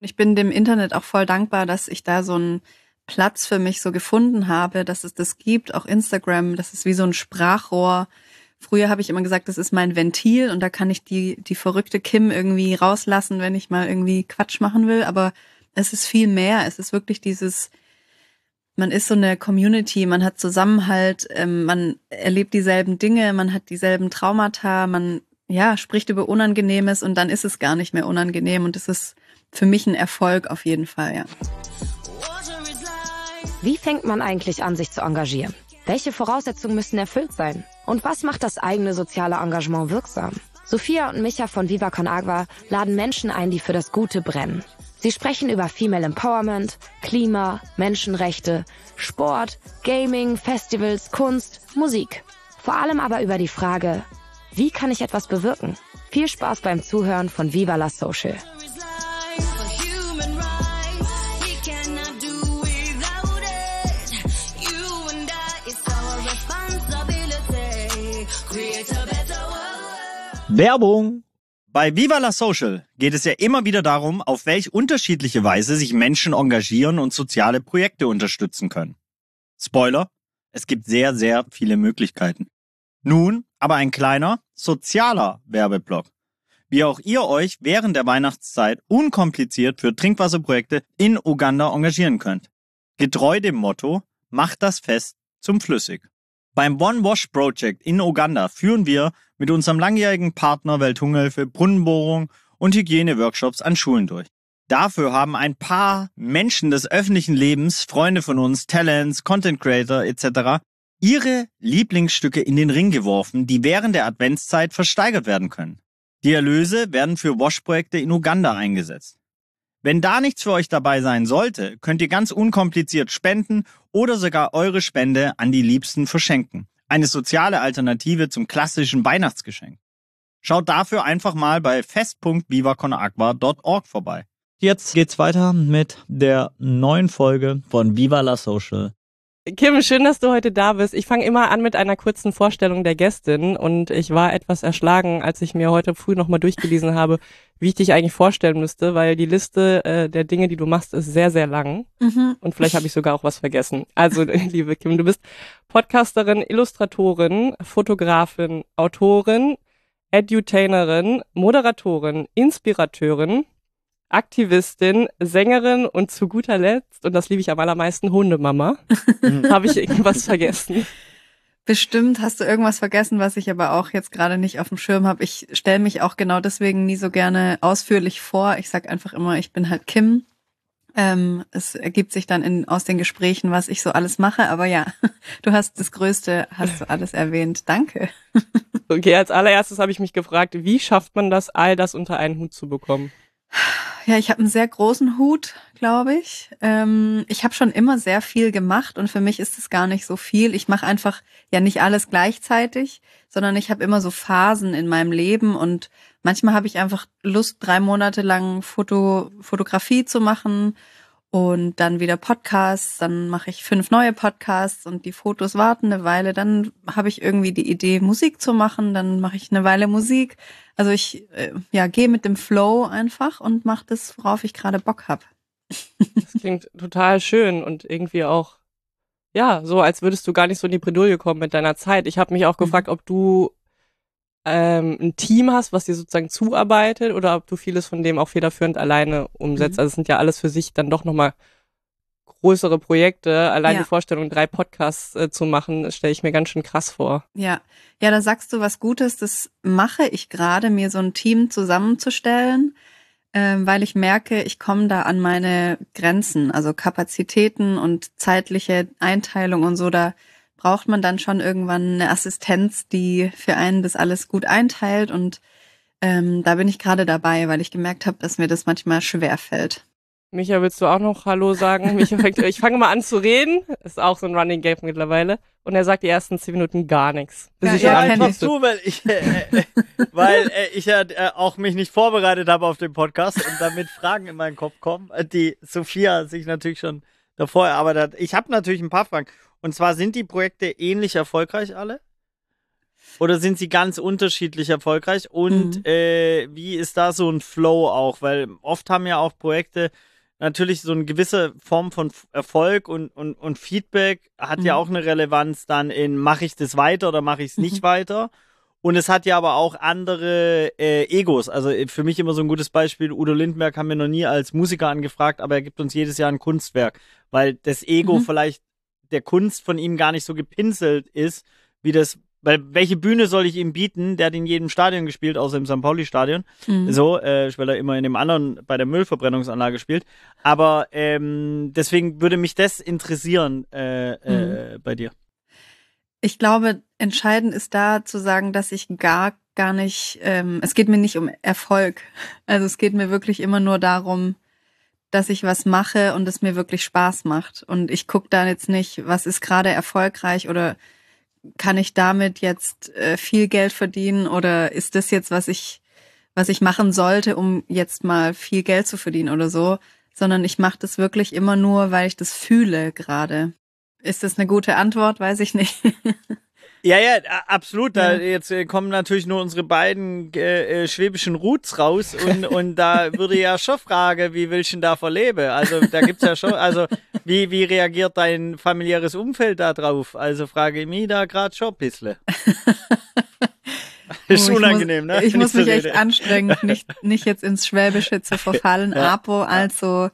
Ich bin dem Internet auch voll dankbar, dass ich da so einen Platz für mich so gefunden habe, dass es das gibt, auch Instagram, das ist wie so ein Sprachrohr. Früher habe ich immer gesagt, das ist mein Ventil und da kann ich die verrückte Kim irgendwie rauslassen, wenn ich mal irgendwie Quatsch machen will. Aber es ist viel mehr. Es ist wirklich man ist so eine Community, man hat Zusammenhalt, man erlebt dieselben Dinge, man hat dieselben Traumata, man spricht über Unangenehmes und dann ist es gar nicht mehr unangenehm und es ist für mich ein Erfolg auf jeden Fall, ja. Wie fängt man eigentlich an, sich zu engagieren? Welche Voraussetzungen müssen erfüllt sein? Und was macht das eigene soziale Engagement wirksam? Sophia und Micha von Viva Con Agua laden Menschen ein, die für das Gute brennen. Sie sprechen über Female Empowerment, Klima, Menschenrechte, Sport, Gaming, Festivals, Kunst, Musik. Vor allem aber über die Frage, wie kann ich etwas bewirken? Viel Spaß beim Zuhören von Viva la Social. Werbung! Bei Viva la Social geht es ja immer wieder darum, auf welch unterschiedliche Weise sich Menschen engagieren und soziale Projekte unterstützen können. Spoiler, es gibt sehr, sehr viele Möglichkeiten. Nun aber ein kleiner, sozialer Werbeblock. Wie auch ihr euch während der Weihnachtszeit unkompliziert für Trinkwasserprojekte in Uganda engagieren könnt. Getreu dem Motto, macht das Fest zum Flüssig. Beim One Wash Project in Uganda führen wir mit unserem langjährigen Partner Welthungerhilfe Brunnenbohrung und Hygieneworkshops an Schulen durch. Dafür haben ein paar Menschen des öffentlichen Lebens, Freunde von uns, Talents, Content Creator etc. ihre Lieblingsstücke in den Ring geworfen, die während der Adventszeit versteigert werden können. Die Erlöse werden für Wash-Projekte in Uganda eingesetzt. Wenn da nichts für euch dabei sein sollte, könnt ihr ganz unkompliziert spenden oder sogar eure Spende an die Liebsten verschenken. Eine soziale Alternative zum klassischen Weihnachtsgeschenk. Schaut dafür einfach mal bei fest.vivaconagua.org vorbei. Jetzt geht's weiter mit der neuen Folge von Viva la Social. Kim, schön, dass du heute da bist. Ich fange immer an mit einer kurzen Vorstellung der Gästin und ich war etwas erschlagen, als ich mir heute früh nochmal durchgelesen habe, wie ich dich eigentlich vorstellen müsste, weil die Liste der Dinge, die du machst, ist sehr, sehr lang und vielleicht habe ich sogar auch was vergessen. Also, liebe Kim, du bist Podcasterin, Illustratorin, Fotografin, Autorin, Edutainerin, Moderatorin, Inspirateurin, Aktivistin, Sängerin und zu guter Letzt, und das liebe ich am allermeisten, Hundemama. Habe ich irgendwas vergessen? Bestimmt hast du irgendwas vergessen, was ich aber auch jetzt gerade nicht auf dem Schirm habe. Ich stelle mich auch genau deswegen nie so gerne ausführlich vor. Ich sag einfach immer, ich bin halt Kim. Es ergibt sich dann aus den Gesprächen, was ich so alles mache. Aber ja, du hast das Größte, hast du alles erwähnt. Danke. Okay, als allererstes habe ich mich gefragt, wie schafft man das, all das unter einen Hut zu bekommen? Ja, ich habe einen sehr großen Hut, glaube ich. Ich habe schon immer sehr viel gemacht und für mich ist es gar nicht so viel. Ich mache einfach ja nicht alles gleichzeitig, sondern ich habe immer so Phasen in meinem Leben und manchmal habe ich einfach Lust, 3 Monate lang Fotografie zu machen und dann wieder Podcasts. Dann mache ich 5 neue Podcasts und die Fotos warten eine Weile. Dann habe ich irgendwie die Idee, Musik zu machen. Dann mache ich eine Weile Musik. Also ich gehe mit dem Flow einfach und mache das, worauf ich gerade Bock habe. Das klingt total schön und irgendwie auch, ja, so als würdest du gar nicht so in die Bredouille kommen mit deiner Zeit. Ich habe mich auch gefragt, ob du ein Team hast, was dir sozusagen zuarbeitet oder ob du vieles von dem auch federführend alleine umsetzt. Also es sind ja alles für sich dann doch nochmal größere Projekte. Allein die Vorstellung, 3 Podcasts zu machen, das stelle ich mir ganz schön krass vor. Ja, da sagst du was Gutes. Das mache ich gerade, mir so ein Team zusammenzustellen, weil ich merke, ich komme da an meine Grenzen, also Kapazitäten und zeitliche Einteilung und so. Da braucht man dann schon irgendwann eine Assistenz, die für einen das alles gut einteilt. Und da bin ich gerade dabei, weil ich gemerkt habe, dass mir das manchmal schwerfällt. Micha, willst du auch noch Hallo sagen? Micha ich fange mal an zu reden. Ist auch so ein Running Gag mittlerweile. Und er sagt die ersten 10 Minuten gar nichts. Einfach zu, weil ich auch mich nicht vorbereitet habe auf den Podcast und damit Fragen in meinen Kopf kommen, die Sophia sich natürlich schon davor erarbeitet hat. Ich habe natürlich ein paar Fragen. Und zwar, sind die Projekte ähnlich erfolgreich alle? Oder sind sie ganz unterschiedlich erfolgreich? Und wie ist da so ein Flow auch? Weil oft haben ja auch Projekte natürlich so eine gewisse Form von Erfolg und Feedback hat ja auch eine Relevanz dann in, mache ich das weiter oder mache ich es nicht weiter? Und es hat ja aber auch andere Egos. Also für mich immer so ein gutes Beispiel, Udo Lindenberg haben wir noch nie als Musiker angefragt, aber er gibt uns jedes Jahr ein Kunstwerk, weil das Ego vielleicht der Kunst von ihm gar nicht so gepinselt ist, wie das, weil welche Bühne soll ich ihm bieten? Der hat in jedem Stadion gespielt, außer im St. Pauli-Stadion. So, weil er immer in dem anderen bei der Müllverbrennungsanlage spielt. Aber deswegen würde mich das interessieren bei dir. Ich glaube, entscheidend ist da zu sagen, dass ich gar nicht, es geht mir nicht um Erfolg. Also es geht mir wirklich immer nur darum, dass ich was mache und es mir wirklich Spaß macht. Und ich gucke da jetzt nicht, was ist gerade erfolgreich oder kann ich damit jetzt viel Geld verdienen oder ist das jetzt, was ich machen sollte, um jetzt mal viel Geld zu verdienen oder so, sondern ich mache das wirklich immer nur, weil ich das fühle gerade. Ist das eine gute Antwort? Weiß ich nicht. Ja, absolut. Da jetzt kommen natürlich nur unsere beiden schwäbischen Roots raus und da würde ja schon Frage, wie willst du denn da verleben? Also da gibt's ja schon, also wie reagiert dein familiäres Umfeld da drauf? Also frage ich mich da gerade schon ein bisschen. Ist unangenehm, ne? Ich muss mich echt anstrengen, nicht jetzt ins Schwäbische zu verfallen. Aber also.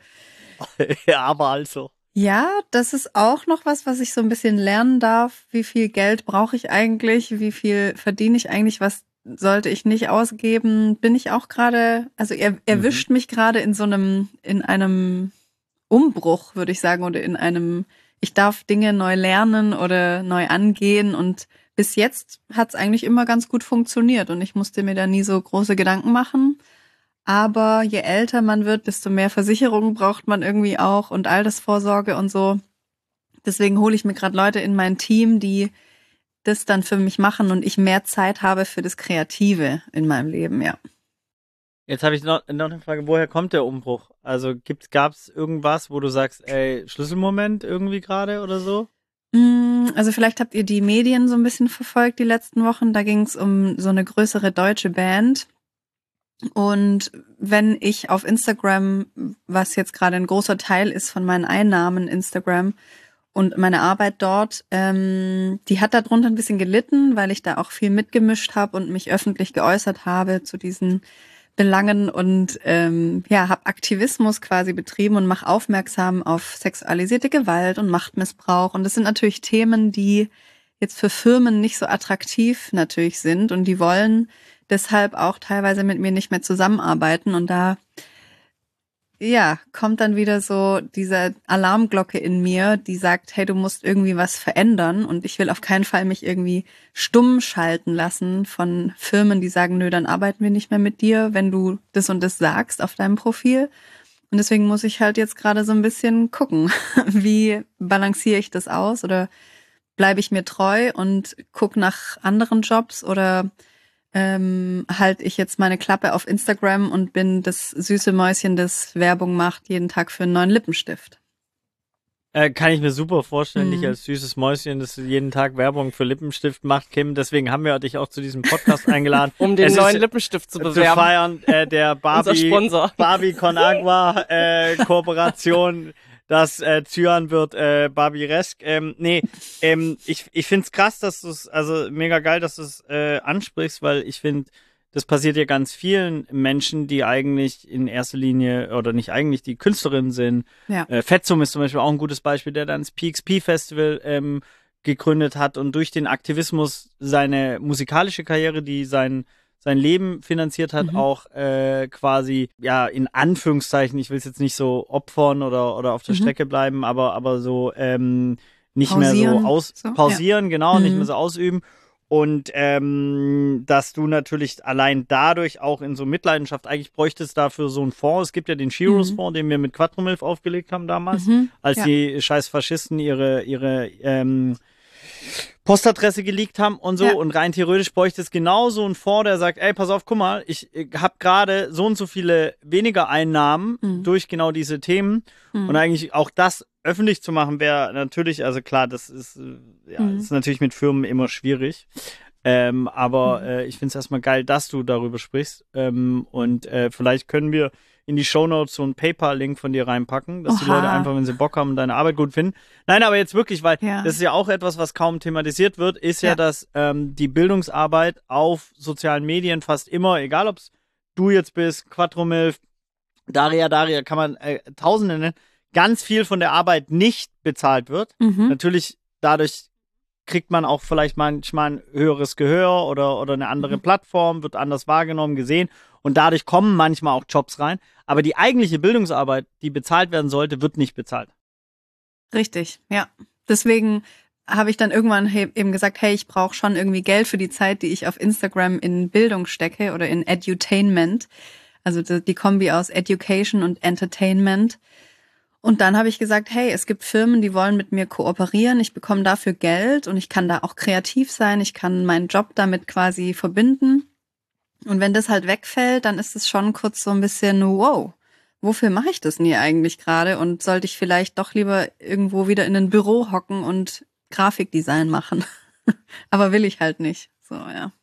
Ja, das ist auch noch was ich so ein bisschen lernen darf. Wie viel Geld brauche ich eigentlich? Wie viel verdiene ich eigentlich? Was sollte ich nicht ausgeben? Bin ich auch gerade, also er erwischt mich gerade in einem Umbruch, würde ich sagen, oder ich darf Dinge neu lernen oder neu angehen und bis jetzt hat es eigentlich immer ganz gut funktioniert und ich musste mir da nie so große Gedanken machen. Aber je älter man wird, desto mehr Versicherungen braucht man irgendwie auch und Altersvorsorge und so. Deswegen hole ich mir gerade Leute in mein Team, die das dann für mich machen und ich mehr Zeit habe für das Kreative in meinem Leben, ja. Jetzt habe ich noch eine Frage, woher kommt der Umbruch? Also gab's irgendwas, wo du sagst, ey, Schlüsselmoment irgendwie gerade oder so? Also vielleicht habt ihr die Medien so ein bisschen verfolgt die letzten Wochen. Da ging es um so eine größere deutsche Band. Und wenn ich auf Instagram, was jetzt gerade ein großer Teil ist von meinen Einnahmen Instagram und meine Arbeit dort, die hat darunter ein bisschen gelitten, weil ich da auch viel mitgemischt habe und mich öffentlich geäußert habe zu diesen Belangen und habe Aktivismus quasi betrieben und mache aufmerksam auf sexualisierte Gewalt und Machtmissbrauch. Und das sind natürlich Themen, die jetzt für Firmen nicht so attraktiv natürlich sind und die wollen deshalb auch teilweise mit mir nicht mehr zusammenarbeiten. Und da kommt dann wieder so diese Alarmglocke in mir, die sagt, hey, du musst irgendwie was verändern und ich will auf keinen Fall mich irgendwie stumm schalten lassen von Firmen, die sagen, nö, dann arbeiten wir nicht mehr mit dir, wenn du das und das sagst auf deinem Profil. Und deswegen muss ich halt jetzt gerade so ein bisschen gucken, wie balanciere ich das aus oder bleibe ich mir treu und gucke nach anderen Jobs oder halte ich jetzt meine Klappe auf Instagram und bin das süße Mäuschen, das Werbung macht jeden Tag für einen neuen Lippenstift. Kann ich mir super vorstellen, dich als süßes Mäuschen, das jeden Tag Werbung für Lippenstift macht, Kim. Deswegen haben wir dich auch zu diesem Podcast eingeladen. Um den neuen Lippenstift zu bewerben. Zu feiern, der Barbie Con Agua Kooperation. Das Cyan wird Barbie-resk. Ich find's krass, dass du es, also mega geil, dass du es ansprichst, weil ich finde, das passiert ja ganz vielen Menschen, die eigentlich in erster Linie, oder nicht eigentlich, die Künstlerinnen sind. Ja. Fetzum ist zum Beispiel auch ein gutes Beispiel, der dann das PXP-Festival gegründet hat und durch den Aktivismus seine musikalische Karriere, die sein Leben finanziert hat, auch quasi, ja, in Anführungszeichen, ich will es jetzt nicht so opfern oder auf der Strecke bleiben, aber so nicht pausieren, mehr so pausieren, genau, nicht mehr so ausüben. Und dass du natürlich allein dadurch auch in so Mitleidenschaft, eigentlich bräuchtest dafür so einen Fonds. Es gibt ja den Shiros-Fonds, den wir mit Quattromilf aufgelegt haben damals, als die scheiß Faschisten ihre Postadresse geleakt haben und so. Ja. Und rein theoretisch bräuchte es genau so einen Fonds, der sagt, ey, pass auf, guck mal, ich habe gerade so und so viele weniger Einnahmen durch genau diese Themen. Und eigentlich auch das öffentlich zu machen, wäre natürlich, also klar, das ist, ist natürlich mit Firmen immer schwierig. Aber ich finde es erstmal geil, dass du darüber sprichst. Und vielleicht können wir in die Shownotes so einen PayPal-Link von dir reinpacken, dass die Leute einfach, wenn sie Bock haben, deine Arbeit gut finden. Nein, aber jetzt wirklich, weil das ist ja auch etwas, was kaum thematisiert wird, ist ja, dass die Bildungsarbeit auf sozialen Medien fast immer, egal ob es du jetzt bist, Quattromilf, Daria, kann man Tausende nennen, ganz viel von der Arbeit nicht bezahlt wird. Natürlich dadurch kriegt man auch vielleicht manchmal ein höheres Gehör oder eine andere Plattform, wird anders wahrgenommen, gesehen und dadurch kommen manchmal auch Jobs rein. Aber die eigentliche Bildungsarbeit, die bezahlt werden sollte, wird nicht bezahlt. Richtig, ja. Deswegen habe ich dann irgendwann eben gesagt, hey, ich brauche schon irgendwie Geld für die Zeit, die ich auf Instagram in Bildung stecke oder in Edutainment. Also die Kombi aus Education und Entertainment. Und dann habe ich gesagt, hey, es gibt Firmen, die wollen mit mir kooperieren, ich bekomme dafür Geld und ich kann da auch kreativ sein, ich kann meinen Job damit quasi verbinden. Und wenn das halt wegfällt, dann ist es schon kurz so ein bisschen, wow, wofür mache ich das denn hier eigentlich gerade? Und sollte ich vielleicht doch lieber irgendwo wieder in ein Büro hocken und Grafikdesign machen? Aber will ich halt nicht. So, ja.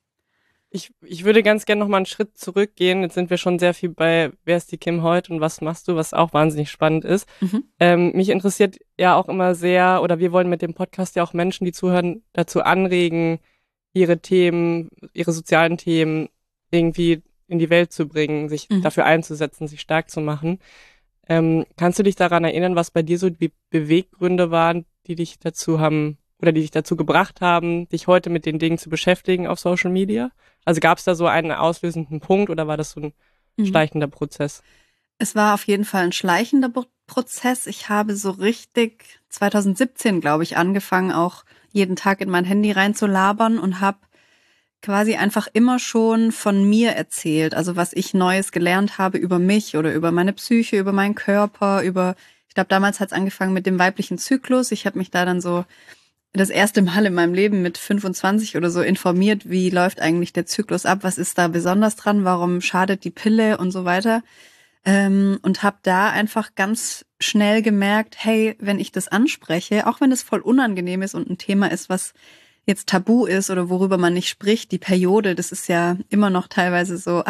Ich würde ganz gerne noch mal einen Schritt zurückgehen. Jetzt sind wir schon sehr viel bei Wer ist die Kim heute und was machst du, was auch wahnsinnig spannend ist. Mich interessiert ja auch immer sehr, oder wir wollen mit dem Podcast ja auch Menschen, die zuhören, dazu anregen, ihre Themen, ihre sozialen Themen irgendwie in die Welt zu bringen, sich dafür einzusetzen, sich stark zu machen. Kannst du dich daran erinnern, was bei dir so die Beweggründe waren, die dich dazu haben oder die dich dazu gebracht haben, dich heute mit den Dingen zu beschäftigen auf Social Media? Also gab es da so einen auslösenden Punkt oder war das so ein schleichender Prozess? Es war auf jeden Fall ein schleichender Prozess. Ich habe so richtig 2017, glaube ich, angefangen, auch jeden Tag in mein Handy reinzulabern und habe quasi einfach immer schon von mir erzählt. Also was ich Neues gelernt habe über mich oder über meine Psyche, über meinen Körper, ich glaube, damals hat es angefangen mit dem weiblichen Zyklus. Ich habe mich da dann so das erste Mal in meinem Leben mit 25 oder so informiert, wie läuft eigentlich der Zyklus ab, was ist da besonders dran, warum schadet die Pille und so weiter. Und habe da einfach ganz schnell gemerkt, hey, wenn ich das anspreche, auch wenn es voll unangenehm ist und ein Thema ist, was jetzt tabu ist oder worüber man nicht spricht, die Periode, das ist ja immer noch teilweise so,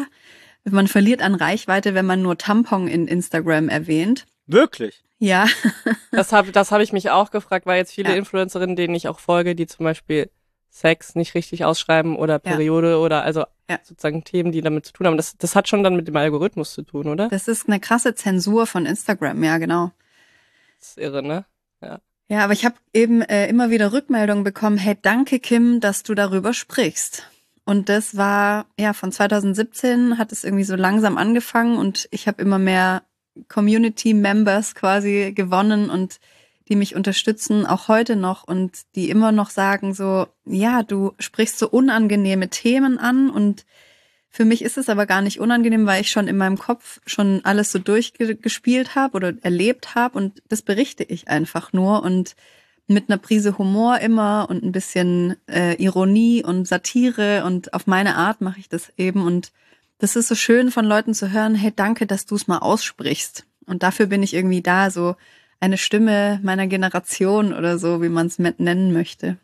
man verliert an Reichweite, wenn man nur Tampon in Instagram erwähnt. Wirklich? Ja. Das hab ich mich auch gefragt, weil jetzt viele Influencerinnen, denen ich auch folge, die zum Beispiel Sex nicht richtig ausschreiben oder Periode oder also sozusagen Themen, die damit zu tun haben. Das hat schon dann mit dem Algorithmus zu tun, oder? Das ist eine krasse Zensur von Instagram, ja, genau. Das ist irre, ne? Ja, aber ich habe eben immer wieder Rückmeldungen bekommen, hey, danke Kim, dass du darüber sprichst. Und das war, von 2017 hat es irgendwie so langsam angefangen und ich habe immer mehr Community-Members quasi gewonnen und die mich unterstützen, auch heute noch und die immer noch sagen so, ja, du sprichst so unangenehme Themen an und für mich ist es aber gar nicht unangenehm, weil ich schon in meinem Kopf schon alles so durchgespielt habe oder erlebt habe und das berichte ich einfach nur und mit einer Prise Humor immer und ein bisschen Ironie und Satire und auf meine Art mache ich das eben und das ist so schön von Leuten zu hören, hey, danke, dass du es mal aussprichst. Und dafür bin ich irgendwie da, so eine Stimme meiner Generation oder so, wie man es nennen möchte.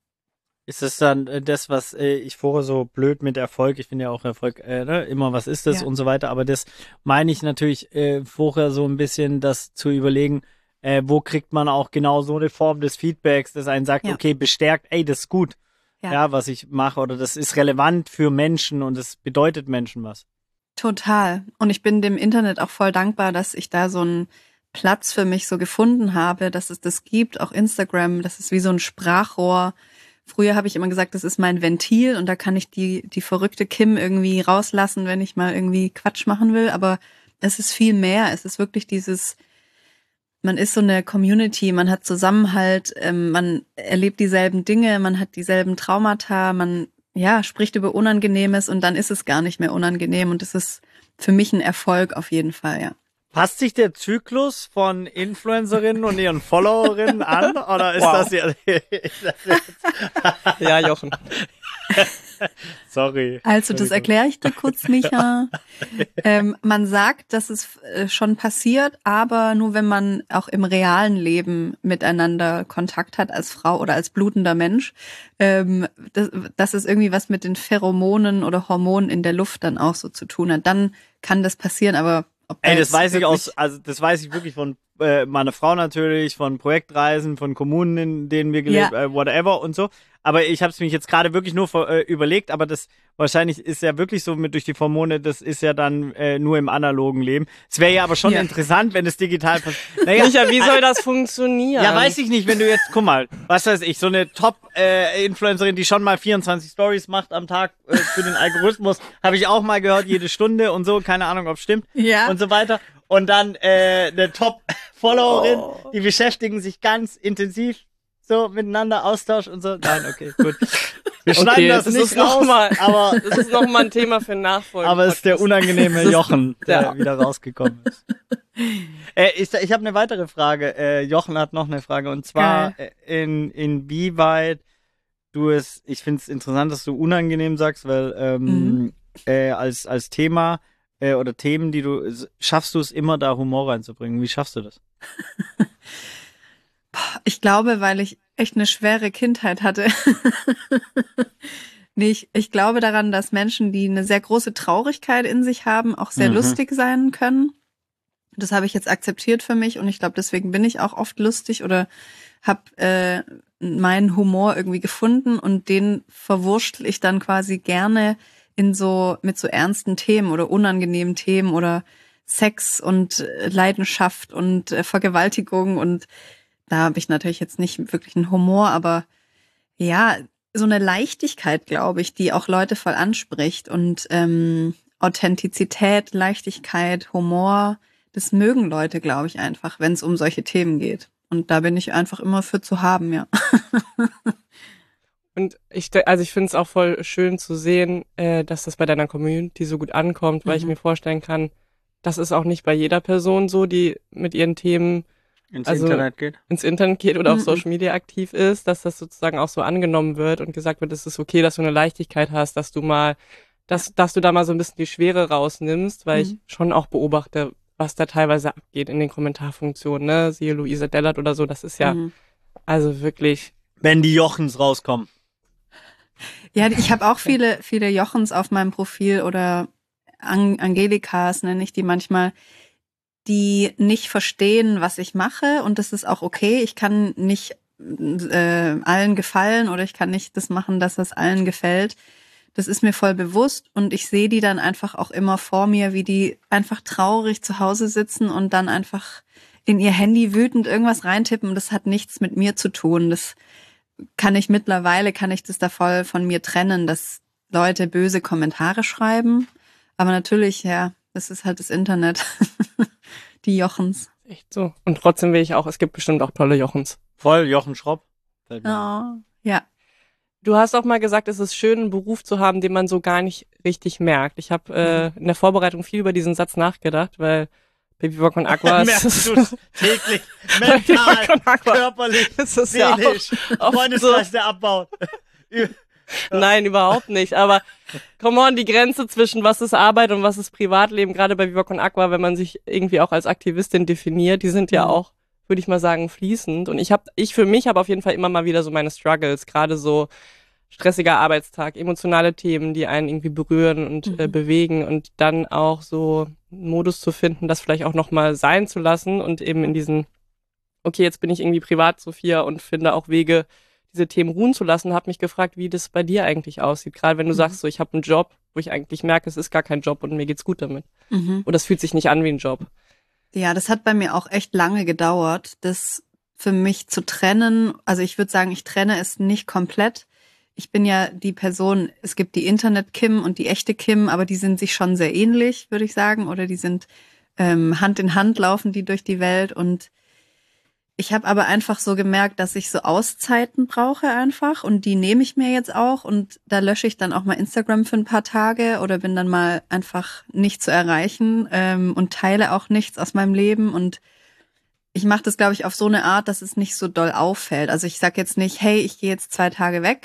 Ist das dann das, was ich vorher so blöd mit Erfolg, ich finde ja auch Erfolg, immer was ist das und so weiter, aber das meine ich natürlich vorher so ein bisschen, das zu überlegen, wo kriegt man auch genau so eine Form des Feedbacks, dass einen sagt, okay, bestärkt, ey, das ist gut. Ja, was ich mache oder das ist relevant für Menschen und es bedeutet Menschen was. Total. Und ich bin dem Internet auch voll dankbar, dass ich da so einen Platz für mich so gefunden habe, dass es das gibt, auch Instagram, das ist wie so ein Sprachrohr. Früher habe ich immer gesagt, das ist mein Ventil und da kann ich die verrückte Kim irgendwie rauslassen, wenn ich mal irgendwie Quatsch machen will. Aber es ist viel mehr. Es ist wirklich man ist so eine Community, man hat Zusammenhalt, man erlebt dieselben Dinge, man hat dieselben Traumata, man spricht über Unangenehmes und dann ist es gar nicht mehr unangenehm und das ist für mich ein Erfolg auf jeden Fall, ja. Passt sich der Zyklus von Influencerinnen und ihren Followerinnen an oder ist das jetzt? Ja, Jochen. Sorry. Also das erkläre ich dir kurz, Micha. Man sagt, dass es schon passiert, aber nur wenn man auch im realen Leben miteinander Kontakt hat als Frau oder als blutender Mensch. Dass es irgendwie was mit den Pheromonen oder Hormonen in der Luft dann auch so zu tun hat. Dann kann das passieren, aber ob Ey, das weiß ich weiß ich wirklich von meiner Frau natürlich, von Projektreisen, von Kommunen, in denen wir gelebt, whatever und so. Aber ich habe es mich jetzt gerade wirklich nur überlegt, aber das wahrscheinlich ist ja wirklich so mit durch die Hormone, das ist ja dann nur im analogen Leben. Es wäre ja aber schon interessant, wenn es digital passiert. Naja, Micha, wie soll das funktionieren? Ja, weiß ich nicht, wenn du jetzt, guck mal, was weiß ich, so eine Top-Influencerin, die schon mal 24 Stories macht am Tag für den Algorithmus, habe ich auch mal gehört, jede Stunde und so, keine Ahnung, ob es stimmt und so weiter. Und dann eine Top-Followerin, die beschäftigen sich ganz intensiv so miteinander, Austausch und so. Nein, okay, gut. Wir schneiden das nicht raus, aber das ist nochmal ein Thema für Nachfolge. Aber es ist der unangenehme Jochen, der wieder rausgekommen ist. Ich habe eine weitere Frage. Jochen hat noch eine Frage und zwar inwieweit du es, ich finde es interessant, dass du unangenehm sagst, weil als Thema oder Themen, die du, schaffst du es immer da Humor reinzubringen? Wie schaffst du das? Ich glaube, weil ich echt eine schwere Kindheit hatte. Ich glaube daran, dass Menschen, die eine sehr große Traurigkeit in sich haben, auch sehr lustig sein können. Das habe ich jetzt akzeptiert für mich und ich glaube, deswegen bin ich auch oft lustig oder habe meinen Humor irgendwie gefunden und den verwurschtel ich dann quasi gerne mit so ernsten Themen oder unangenehmen Themen oder Sex und Leidenschaft und Vergewaltigung und da habe ich natürlich jetzt nicht wirklich einen Humor, aber ja, so eine Leichtigkeit, glaube ich, die auch Leute voll anspricht und Authentizität, Leichtigkeit, Humor, das mögen Leute, glaube ich, einfach, wenn es um solche Themen geht. Und da bin ich einfach immer für zu haben, ja. Und ich finde es auch voll schön zu sehen, dass das bei deiner Community so gut ankommt, weil ich mir vorstellen kann, das ist auch nicht bei jeder Person so, die mit ihren Themen ins Internet geht oder auf Social Media aktiv ist, dass das sozusagen auch so angenommen wird und gesagt wird, es ist okay, dass du eine Leichtigkeit hast, dass du da mal so ein bisschen die Schwere rausnimmst, weil ich schon auch beobachte, was da teilweise abgeht in den Kommentarfunktionen, ne? Siehe Luise Dellert oder so, das ist ja also wirklich. Wenn die Jochens rauskommen. Ja, ich habe auch viele Jochens auf meinem Profil oder Angelikas, nenne ich die manchmal, die nicht verstehen, was ich mache und das ist auch okay. Ich kann nicht allen gefallen oder ich kann nicht das machen, dass es allen gefällt. Das ist mir voll bewusst und ich sehe die dann einfach auch immer vor mir, wie die einfach traurig zu Hause sitzen und dann einfach in ihr Handy wütend irgendwas reintippen. Das hat nichts mit mir zu tun. Das kann ich das da voll von mir trennen, dass Leute böse Kommentare schreiben. Aber natürlich, ja, das ist halt das Internet. Die Jochens. Echt so. Und trotzdem will ich auch, es gibt bestimmt auch tolle Jochens. Voll, Jochen Schropp. Oh, ja. Du hast auch mal gesagt, es ist schön, einen Beruf zu haben, den man so gar nicht richtig merkt. Ich habe in der Vorbereitung viel über diesen Satz nachgedacht, weil bei Viva Con Agua merkst du es täglich, mental, körperlich, seelisch, Freundeskreis, der abbaut. Nein, überhaupt nicht. Aber come on, die Grenze zwischen was ist Arbeit und was ist Privatleben, gerade bei Viva Con Agua, wenn man sich irgendwie auch als Aktivistin definiert, die sind ja auch, würde ich mal sagen, fließend. Und ich für mich habe auf jeden Fall immer mal wieder so meine Struggles, gerade so stressiger Arbeitstag, emotionale Themen, die einen irgendwie berühren und bewegen und dann auch so einen Modus zu finden, das vielleicht auch nochmal sein zu lassen und eben in diesen, okay, jetzt bin ich irgendwie privat, Sophia, und finde auch Wege, diese Themen ruhen zu lassen, habe mich gefragt, wie das bei dir eigentlich aussieht. Gerade wenn du sagst, so ich habe einen Job, wo ich eigentlich merke, es ist gar kein Job und mir geht's gut damit. Oder es fühlt sich nicht an wie ein Job. Ja, das hat bei mir auch echt lange gedauert, das für mich zu trennen. Also ich würde sagen, ich trenne es nicht komplett. Ich bin ja die Person, es gibt die Internet-Kim und die echte Kim, aber die sind sich schon sehr ähnlich, würde ich sagen. Oder die sind Hand in Hand laufen die durch die Welt. Und ich habe aber einfach so gemerkt, dass ich so Auszeiten brauche einfach. Und die nehme ich mir jetzt auch. Und da lösche ich dann auch mal Instagram für ein paar Tage oder bin dann mal einfach nicht zu erreichen und teile auch nichts aus meinem Leben. Und ich mache das, glaube ich, auf so eine Art, dass es nicht so doll auffällt. Also ich sage jetzt nicht, hey, ich gehe jetzt 2 Tage weg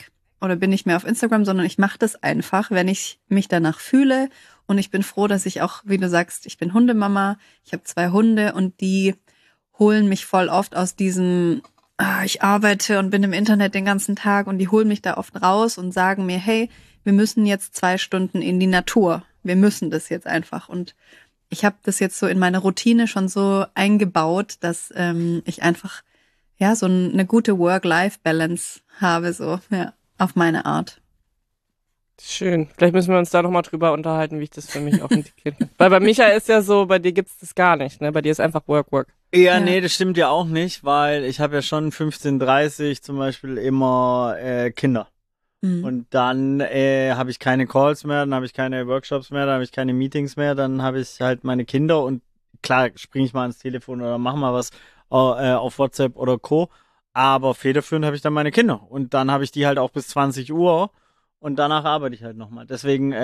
oder bin nicht mehr auf Instagram, sondern ich mache das einfach, wenn ich mich danach fühle. Und ich bin froh, dass ich auch, wie du sagst, ich bin Hundemama, ich habe 2 Hunde und die holen mich voll oft aus diesem, ich arbeite und bin im Internet den ganzen Tag, und die holen mich da oft raus und sagen mir, hey, wir müssen jetzt 2 Stunden in die Natur. Wir müssen das jetzt einfach. Und ich habe das jetzt so in meine Routine schon so eingebaut, dass ich einfach so eine gute Work-Life-Balance habe, so auf meine Art. Schön. Vielleicht müssen wir uns da nochmal drüber unterhalten, wie ich das für mich auch integrieren kann. Weil bei Micha ist ja so, bei dir gibt's das gar nicht, ne? Bei dir ist einfach Work. Ja, nee, das stimmt ja auch nicht, weil ich habe ja schon 15:30 zum Beispiel immer Kinder. Und dann habe ich keine Calls mehr, dann habe ich keine Workshops mehr, dann habe ich keine Meetings mehr, dann habe ich halt meine Kinder und klar springe ich mal ans Telefon oder mache mal was auf WhatsApp oder Co. Aber federführend habe ich dann meine Kinder und dann habe ich die halt auch bis 20 Uhr und danach arbeite ich halt nochmal. Deswegen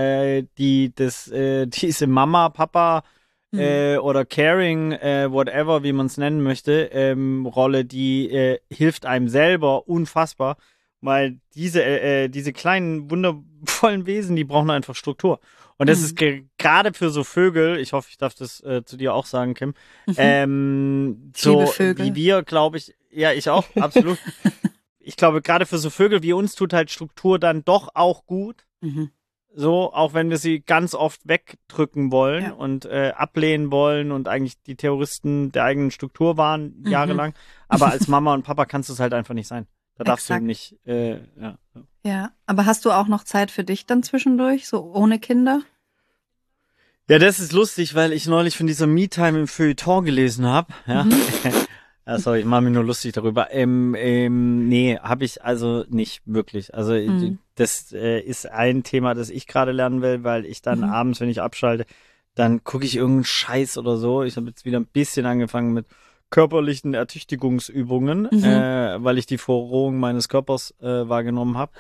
diese Mama, Papa oder Caring, whatever, wie man es nennen möchte, Rolle, die hilft einem selber unfassbar. Weil diese kleinen, wundervollen Wesen, die brauchen einfach Struktur. Und das ist gerade für so Vögel, ich hoffe, ich darf das zu dir auch sagen, Kim, so wie wir, glaube ich, ja, ich auch, absolut. Ich glaube, gerade für so Vögel wie uns tut halt Struktur dann doch auch gut. So, auch wenn wir sie ganz oft wegdrücken wollen und ablehnen wollen und eigentlich die Terroristen der eigenen Struktur waren, jahrelang. Aber als Mama und Papa kannst du es halt einfach nicht sein. Da darfst du nicht, Ja, aber hast du auch noch Zeit für dich dann zwischendurch, so ohne Kinder? Ja, das ist lustig, weil ich neulich von dieser Me-Time im Feuilleton gelesen habe. Ja. Ja, sorry, ich mache mich nur lustig darüber. Nee, habe ich also nicht wirklich. Also das ist ein Thema, das ich gerade lernen will, weil ich dann abends, wenn ich abschalte, dann gucke ich irgendeinen Scheiß oder so. Ich habe jetzt wieder ein bisschen angefangen mit körperlichen Ertüchtigungsübungen, weil ich die Verrohung meines Körpers wahrgenommen habe.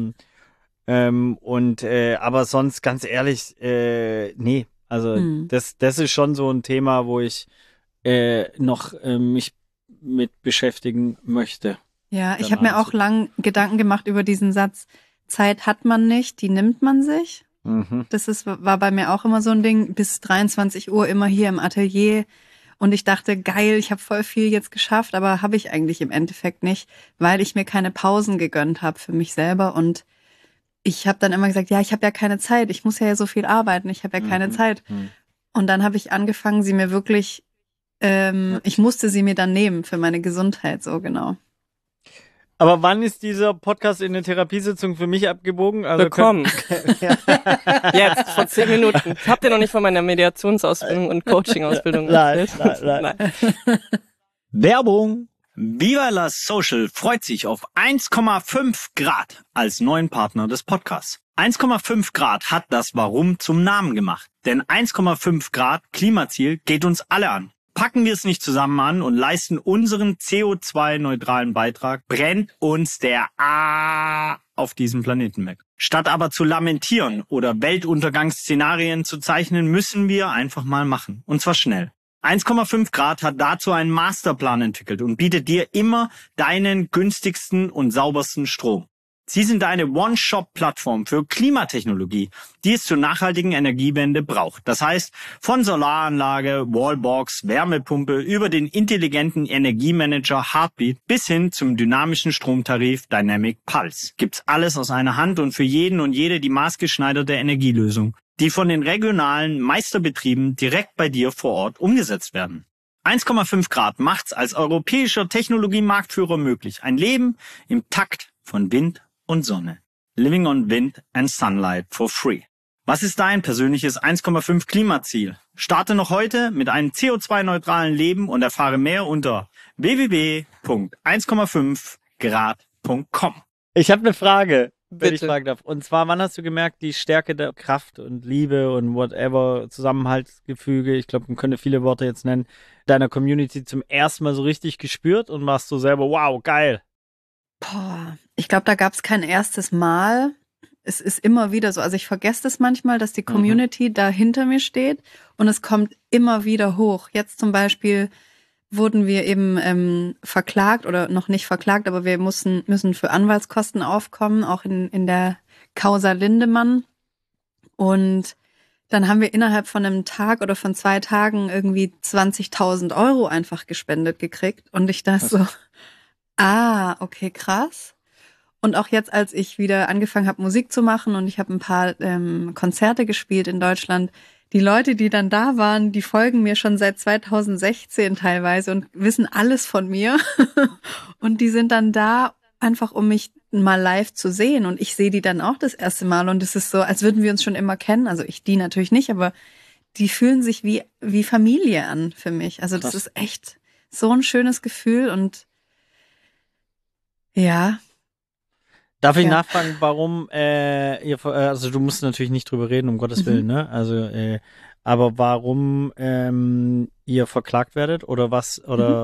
Aber sonst ganz ehrlich, nee. Also das ist schon so ein Thema, wo ich noch mich mit beschäftigen möchte. Ja, ich habe mir auch lang Gedanken gemacht über diesen Satz, Zeit hat man nicht, die nimmt man sich. Das war bei mir auch immer so ein Ding, bis 23 Uhr immer hier im Atelier. Und ich dachte, geil, ich habe voll viel jetzt geschafft, aber habe ich eigentlich im Endeffekt nicht, weil ich mir keine Pausen gegönnt habe für mich selber. Und ich habe dann immer gesagt, ja, ich habe ja keine Zeit, ich muss ja so viel arbeiten, ich habe ja keine Zeit. Und dann habe ich angefangen, sie mir wirklich, ich musste sie mir dann nehmen für meine Gesundheit, so genau. Aber wann ist dieser Podcast in der Therapiesitzung für mich abgebogen? Also Willkommen. Jetzt, vor 10 Minuten. Habt ihr noch nicht von meiner Mediationsausbildung und Coaching-Ausbildung erzählt? Nein. Werbung! Viva la Social freut sich auf 1,5 Grad als neuen Partner des Podcasts. 1,5 Grad hat das Warum zum Namen gemacht. Denn 1,5 Grad Klimaziel geht uns alle an. Packen wir es nicht zusammen an und leisten unseren CO2-neutralen Beitrag, brennt uns der auf diesem Planeten weg. Statt aber zu lamentieren oder Weltuntergangsszenarien zu zeichnen, müssen wir einfach mal machen. Und zwar schnell. 1,5 Grad hat dazu einen Masterplan entwickelt und bietet dir immer deinen günstigsten und saubersten Strom. Sie sind eine One-Shop-Plattform für Klimatechnologie, die es zur nachhaltigen Energiewende braucht. Das heißt, von Solaranlage, Wallbox, Wärmepumpe über den intelligenten Energiemanager Heartbeat bis hin zum dynamischen Stromtarif Dynamic Pulse. Gibt's alles aus einer Hand und für jeden und jede die maßgeschneiderte Energielösung, die von den regionalen Meisterbetrieben direkt bei dir vor Ort umgesetzt werden. 1,5 Grad macht's als europäischer Technologiemarktführer möglich. Ein Leben im Takt von Wind und Sonne. Living on Wind and Sunlight for free. Was ist dein persönliches 1,5 Klimaziel? Starte noch heute mit einem CO2-neutralen Leben und erfahre mehr unter www.1,5grad.com. Ich habe eine Frage, wenn Bitte. ich fragen darf. Und zwar, wann hast du gemerkt, die Stärke der Kraft und Liebe und whatever, Zusammenhaltsgefüge, ich glaube, man könnte viele Worte jetzt nennen, deiner Community zum ersten Mal so richtig gespürt und warst du selber, wow, geil. Boah, ich glaube, da gab es kein erstes Mal. Es ist immer wieder so. Also ich vergesse das manchmal, dass die Community da hinter mir steht und es kommt immer wieder hoch. Jetzt zum Beispiel wurden wir eben verklagt oder noch nicht verklagt, aber wir müssen für Anwaltskosten aufkommen, auch in der Causa Lindemann. Und dann haben wir innerhalb von einem Tag oder von 2 Tagen irgendwie 20.000 € einfach gespendet gekriegt. Und ich dachte so, okay, krass. Und auch jetzt, als ich wieder angefangen habe, Musik zu machen und ich habe ein paar Konzerte gespielt in Deutschland, die Leute, die dann da waren, die folgen mir schon seit 2016 teilweise und wissen alles von mir. Und die sind dann da einfach, um mich mal live zu sehen. Und ich sehe die dann auch das erste Mal. Und es ist so, als würden wir uns schon immer kennen. Also ich die natürlich nicht, aber die fühlen sich wie Familie an für mich. Also das ist echt so ein schönes Gefühl. Und ja. Darf ich nachfragen, warum also du musst natürlich nicht drüber reden, um Gottes Willen, ne? Also, aber warum ihr verklagt werdet oder was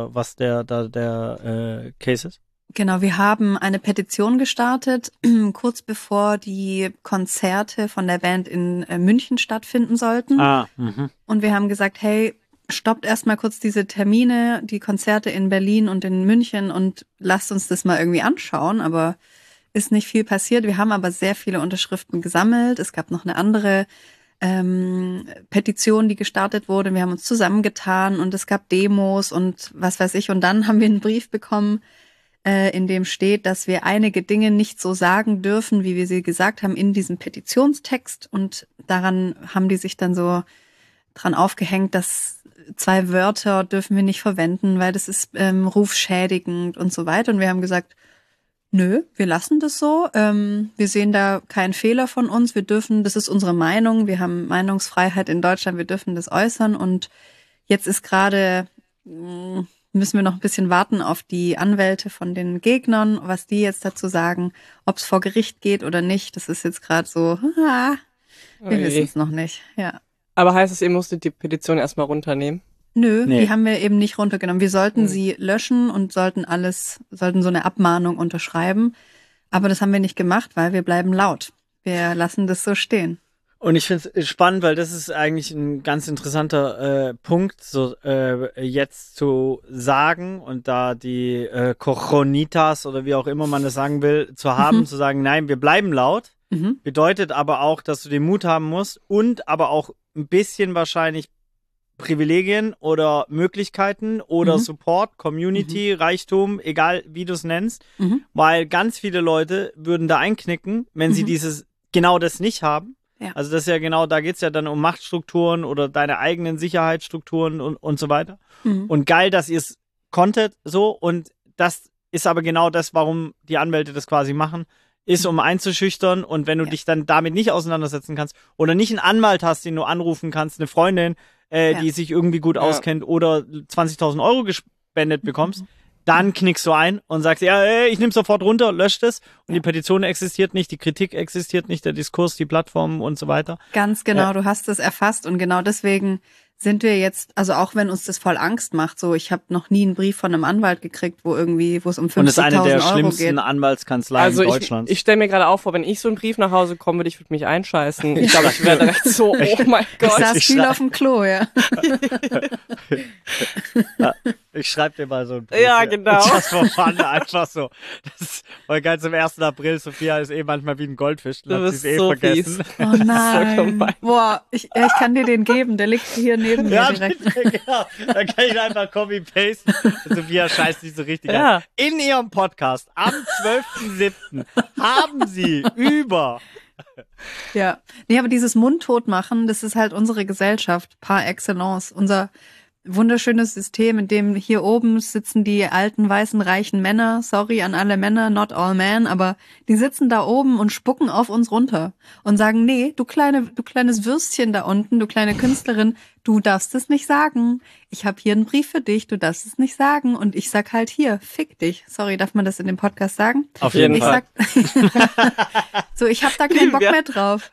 der Case ist? Genau, wir haben eine Petition gestartet, kurz bevor die Konzerte von der Band in München stattfinden sollten. Und wir haben gesagt, hey, stoppt erstmal kurz diese Termine, die Konzerte in Berlin und in München und lasst uns das mal irgendwie anschauen, aber ist nicht viel passiert. Wir haben aber sehr viele Unterschriften gesammelt. Es gab noch eine andere Petition, die gestartet wurde. Wir haben uns zusammengetan und es gab Demos und was weiß ich. Und dann haben wir einen Brief bekommen, in dem steht, dass wir einige Dinge nicht so sagen dürfen, wie wir sie gesagt haben in diesem Petitionstext. Und daran haben die sich dann so dran aufgehängt, dass 2 Wörter dürfen wir nicht verwenden, weil das ist rufschädigend und so weiter. Und wir haben gesagt, nö, wir lassen das so. Wir sehen da keinen Fehler von uns. Wir dürfen, das ist unsere Meinung. Wir haben Meinungsfreiheit in Deutschland. Wir dürfen das äußern. Und jetzt ist gerade, müssen wir noch ein bisschen warten auf die Anwälte von den Gegnern, was die jetzt dazu sagen, ob es vor Gericht geht oder nicht. Das ist jetzt gerade so, wir wissen es noch nicht. Ja. Aber heißt es, ihr musstet die Petition erstmal runternehmen? Nö, die haben wir eben nicht runtergenommen. Wir sollten sie löschen und sollten so eine Abmahnung unterschreiben. Aber das haben wir nicht gemacht, weil wir bleiben laut. Wir lassen das so stehen. Und ich finde es spannend, weil das ist eigentlich ein ganz interessanter Punkt, so jetzt zu sagen und da die Cochonitas oder wie auch immer man das sagen will, zu haben, zu sagen, nein, wir bleiben laut. Bedeutet aber auch, dass du den Mut haben musst und aber auch ein bisschen wahrscheinlich Privilegien oder Möglichkeiten oder Support, Community, Reichtum, egal wie du es nennst, weil ganz viele Leute würden da einknicken, wenn sie genau das nicht haben. Ja. Also das ist ja genau, da geht's ja dann um Machtstrukturen oder deine eigenen Sicherheitsstrukturen und so weiter. Und geil, dass ihr es konntet so und das ist aber genau das, warum die Anwälte das quasi machen, ist um einzuschüchtern und wenn du dich dann damit nicht auseinandersetzen kannst oder nicht einen Anwalt hast, den du anrufen kannst, eine Freundin, die sich irgendwie gut auskennt oder 20.000 € gespendet bekommst, dann knickst du ein und sagst, ja, ich nehme sofort runter, löscht es und die Petition existiert nicht, die Kritik existiert nicht, der Diskurs, die Plattformen und so weiter. Ganz genau, du hast es erfasst und genau deswegen sind wir jetzt, also auch wenn uns das voll Angst macht, so ich habe noch nie einen Brief von einem Anwalt gekriegt, wo es um 50.000 € geht. Und es ist eine der schlimmsten Anwaltskanzleien Deutschlands. Ich stelle mir gerade auch vor, wenn ich so einen Brief nach Hause komme, ich würde mich einscheißen. Ich glaube, ich werde recht so, oh mein Gott. Ich saß viel auf dem Klo, ja. Ich schreibe dir mal so einen Brief. Ja, genau. Das war einfach so. Weil ganz am 1. April, Sophia ist manchmal wie ein Goldfisch. Dann hat sie es so vergessen. Fies. Oh nein. Boah, ich kann dir den geben, der liegt hier neben mir direkt. Genau. Dann kann ich einfach copy-pasten. Sophia scheißt nicht so richtig an. In ihrem Podcast am 12.07. haben sie Ja. Nee, aber dieses Mundtot machen, das ist halt unsere Gesellschaft par excellence. Unser wunderschönes System, in dem hier oben sitzen die alten, weißen, reichen Männer. Sorry an alle Männer, not all men, aber die sitzen da oben und spucken auf uns runter und sagen, nee, du kleines Würstchen da unten, du kleine Künstlerin, du darfst es nicht sagen. Ich habe hier einen Brief für dich, du darfst es nicht sagen. Und ich sag halt hier, fick dich. Sorry, darf man das in dem Podcast sagen? Auf jeden Fall. So, ich habe da keinen Bock mehr drauf.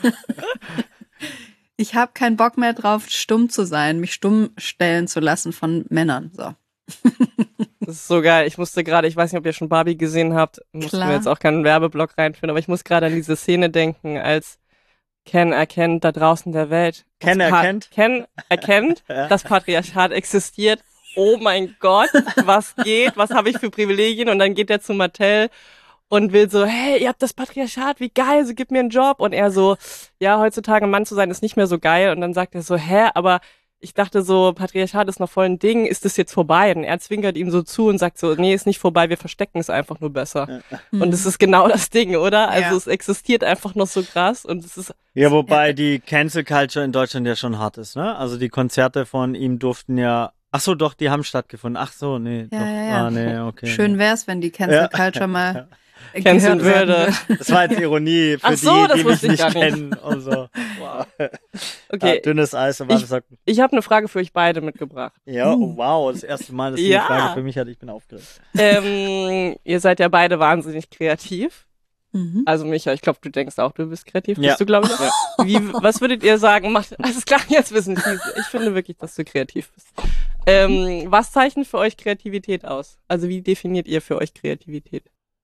Ich habe keinen Bock mehr drauf, stumm zu sein, mich stumm stellen zu lassen von Männern. So. Das ist so geil. Ich weiß nicht, ob ihr schon Barbie gesehen habt, mussten wir jetzt auch keinen Werbeblock reinführen, aber ich muss gerade an diese Szene denken, als Ken erkennt da draußen der Welt. Ken erkennt, dass Patriarchat existiert oh mein Gott, was geht, was habe ich für Privilegien? Und dann geht er zu Mattel und will so, hey, ihr habt das Patriarchat, wie geil, so gib mir einen Job. Und er so, ja, heutzutage ein Mann zu sein ist nicht mehr so geil. Und dann sagt er so, aber ich dachte so, Patriarchat ist noch voll ein Ding, ist das jetzt vorbei? Und er zwinkert ihm so zu und sagt so, nee, ist nicht vorbei, wir verstecken es einfach nur besser. Und das ist genau das Ding, oder? Also es existiert einfach noch so krass und es ist... Ja, wobei die Cancel Culture in Deutschland ja schon hart ist, ne? Also die Konzerte von ihm durften ja... Ach so, doch, die haben stattgefunden. Ach so, nee, doch. Ja. Ah, nee, okay. Schön wär's, wenn die Cancel Culture mal... canceln würde. Das war jetzt Ironie für die mich nicht kennen und so. Wow. Okay. Dünnes Eis. Ich habe eine Frage für euch beide mitgebracht. Ja, wow, das erste Mal, dass die Frage für mich hat. Ich bin aufgeregt. Ihr seid ja beide wahnsinnig kreativ. Also Micha, ich glaube, du denkst auch, du bist kreativ. Bist du, glaube ich? Ja. Was würdet ihr sagen? Alles klar, jetzt wissen Sie. Ich finde wirklich, dass du kreativ bist. Was zeichnet für euch Kreativität aus? Also wie definiert ihr für euch Kreativität?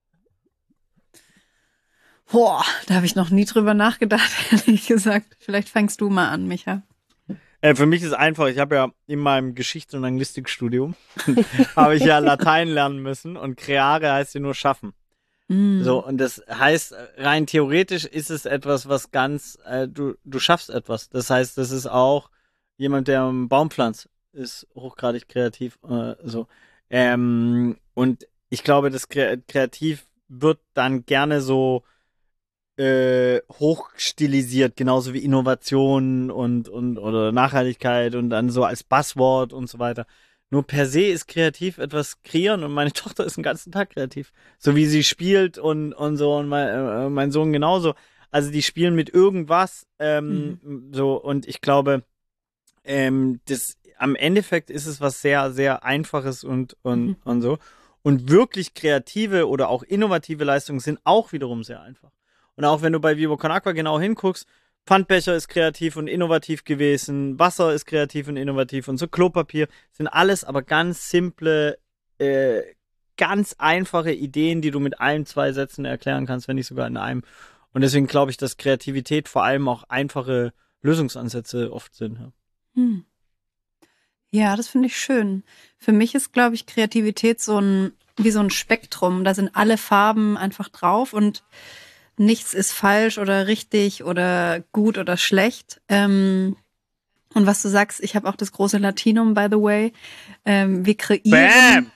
Boah, da habe ich noch nie drüber nachgedacht, ehrlich gesagt. Vielleicht fängst du mal an, Micha. Für mich ist es einfach, ich habe ja in meinem Geschichts- und Anglistikstudium habe ich ja Latein lernen müssen und creare heißt ja nur schaffen. So, und das heißt, rein theoretisch ist es etwas, was ganz, du schaffst etwas. Das heißt, das ist auch jemand, der einen Baum pflanzt, ist hochgradig kreativ. So. Und ich glaube, das kreativ wird dann gerne so hochstilisiert, genauso wie Innovation und oder Nachhaltigkeit und dann so als Buzzword und so weiter. Nur per se ist kreativ etwas kreieren und meine Tochter ist den ganzen Tag kreativ. So wie sie spielt und so und mein Sohn genauso. Also die spielen mit irgendwas so und ich glaube, das am Endeffekt ist es was sehr, sehr Einfaches und so. Und wirklich kreative oder auch innovative Leistungen sind auch wiederum sehr einfach. Und auch wenn du bei Viva Con Agua genau hinguckst, Pfandbecher ist kreativ und innovativ gewesen, Wasser ist kreativ und innovativ und so Klopapier sind alles aber ganz simple, ganz einfache Ideen, die du mit 2 Sätzen erklären kannst, wenn nicht sogar in einem. Und deswegen glaube ich, dass Kreativität vor allem auch einfache Lösungsansätze oft sind. Ja, ja, das finde ich schön. Für mich ist, glaube ich, Kreativität wie so ein Spektrum. Da sind alle Farben einfach drauf und nichts ist falsch oder richtig oder gut oder schlecht. Und was du sagst, ich habe auch das große Latinum, by the way. Wir kreieren.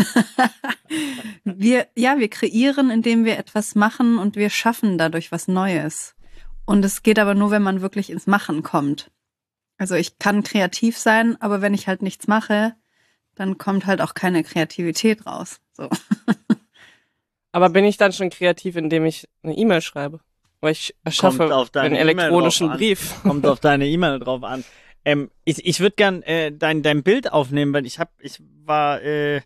wir kreieren, indem wir etwas machen und wir schaffen dadurch was Neues. Und es geht aber nur, wenn man wirklich ins Machen kommt. Also ich kann kreativ sein, aber wenn ich halt nichts mache, dann kommt halt auch keine Kreativität raus. So. Aber bin ich dann schon kreativ, indem ich eine E-Mail schreibe? Weil ich erschaffe einen elektronischen Brief. Kommt auf deine E-Mail drauf an. Ich würde gern dein Bild aufnehmen, weil ich war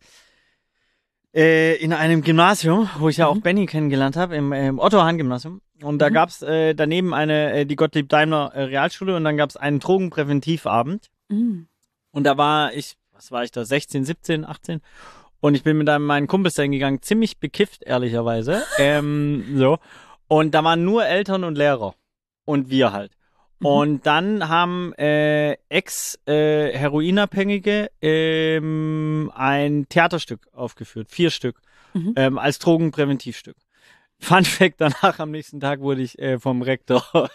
in einem Gymnasium, wo ich ja auch Benny kennengelernt habe, im Otto-Hahn-Gymnasium. Und da gab's daneben die Gottlieb-Daimler Realschule und dann gab's einen Drogenpräventivabend. Und da war ich, 16, 17, 18? Und ich bin mit meinen Kumpels dahin gegangen, ziemlich bekifft, ehrlicherweise. So. Und da waren nur Eltern und Lehrer. Und wir halt. Und dann haben Ex-Heroinabhängige ein Theaterstück aufgeführt, 4 Stück, als Drogenpräventivstück. Fun Fact, danach am nächsten Tag wurde ich vom Rektor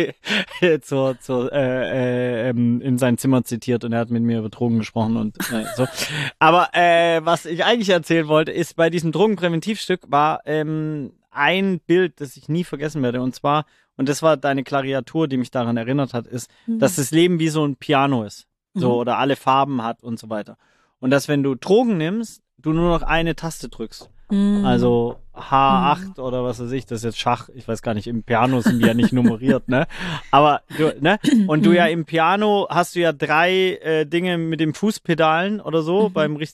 in sein Zimmer zitiert und er hat mit mir über Drogen gesprochen und so. Aber was ich eigentlich erzählen wollte, ist, bei diesem Drogenpräventivstück war ein Bild, das ich nie vergessen werde, und zwar, und das war deine Klariatur, die mich daran erinnert hat, ist, dass das Leben wie so ein Piano ist, so, oder alle Farben hat und so weiter. Und dass, wenn du Drogen nimmst, du nur noch eine Taste drückst. Also H8 oder was weiß ich, das ist jetzt Schach, ich weiß gar nicht, im Piano sind die ja nicht nummeriert, ne? Aber und du ja im Piano hast du ja 3 Dinge mit dem Fußpedalen oder so,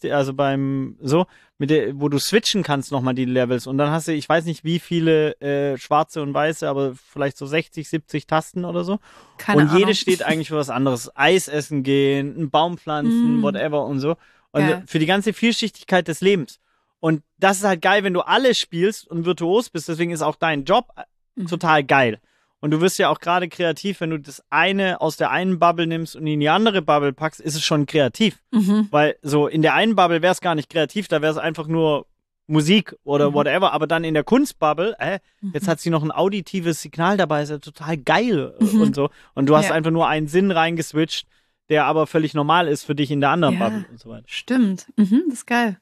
wo du switchen kannst nochmal die Levels und dann hast du, ich weiß nicht wie viele schwarze und weiße, aber vielleicht so 60, 70 Tasten oder so. Keine Ahnung. Jede steht eigentlich für was anderes. Eis essen gehen, einen Baum pflanzen, whatever und so. Und für die ganze Vielschichtigkeit des Lebens. Und das ist halt geil, wenn du alles spielst und virtuos bist. Deswegen ist auch dein Job total geil. Und du wirst ja auch gerade kreativ, wenn du das eine aus der einen Bubble nimmst und in die andere Bubble packst, ist es schon kreativ. Weil so in der einen Bubble wäre es gar nicht kreativ, da wäre es einfach nur Musik oder whatever. Aber dann in der Kunstbubble, jetzt hat sie noch ein auditives Signal dabei, ist ja total geil und so. Und du hast einfach nur einen Sinn reingeswitcht, der aber völlig normal ist für dich in der anderen Bubble und so weiter. Stimmt. Das ist geil.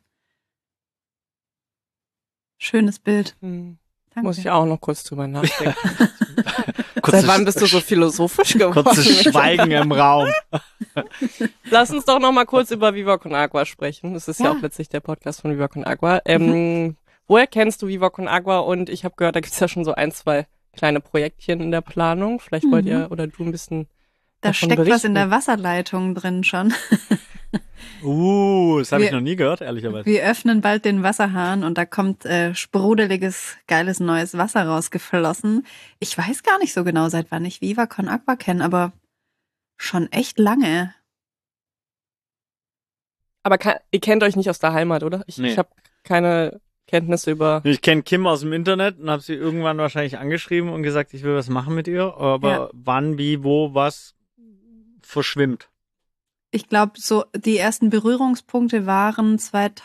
Schönes Bild. Danke. Muss ich auch noch kurz drüber nachdenken. Seit wann bist du so philosophisch geworden? Kurzes Schweigen im Raum. Lass uns doch noch mal kurz über Viva Con Agua sprechen. Das ist ja auch letztlich der Podcast von Viva Con Agua. Woher kennst du Viva Con Agua? Und ich habe gehört, da gibt's ja schon so 1, 2 kleine Projektchen in der Planung. Vielleicht wollt ihr oder du ein bisschen da steckt berichten. Was in der Wasserleitung drin schon. Das habe ich noch nie gehört, ehrlicherweise. Wir öffnen bald den Wasserhahn und da kommt sprudeliges, geiles neues Wasser rausgeflossen. Ich weiß gar nicht so genau, seit wann ich Viva Con Agua kenne, aber schon echt lange. Aber ihr kennt euch nicht aus der Heimat, oder? Ich habe keine Kenntnisse über... Ich kenne Kim aus dem Internet und habe sie irgendwann wahrscheinlich angeschrieben und gesagt, ich will was machen mit ihr. Aber wann, wie, wo, was verschwimmt. Ich glaube, so die ersten Berührungspunkte waren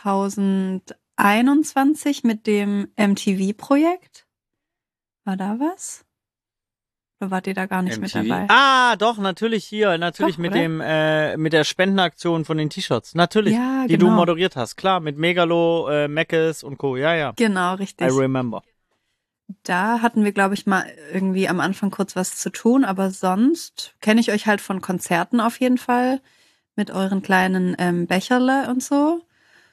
2021 mit dem MTV-Projekt. War da was? Oder wart ihr da gar nicht MTV? Mit dabei? Doch, natürlich hier. Natürlich doch, mit dem, mit der Spendenaktion von den T-Shirts. Natürlich. Ja, die du moderiert hast. Klar, mit Megalo, Meckes und Co. Ja. Genau, richtig. I remember. Da hatten wir, glaube ich, mal irgendwie am Anfang kurz was zu tun, aber sonst kenne ich euch halt von Konzerten auf jeden Fall. Mit euren kleinen Becherle und so.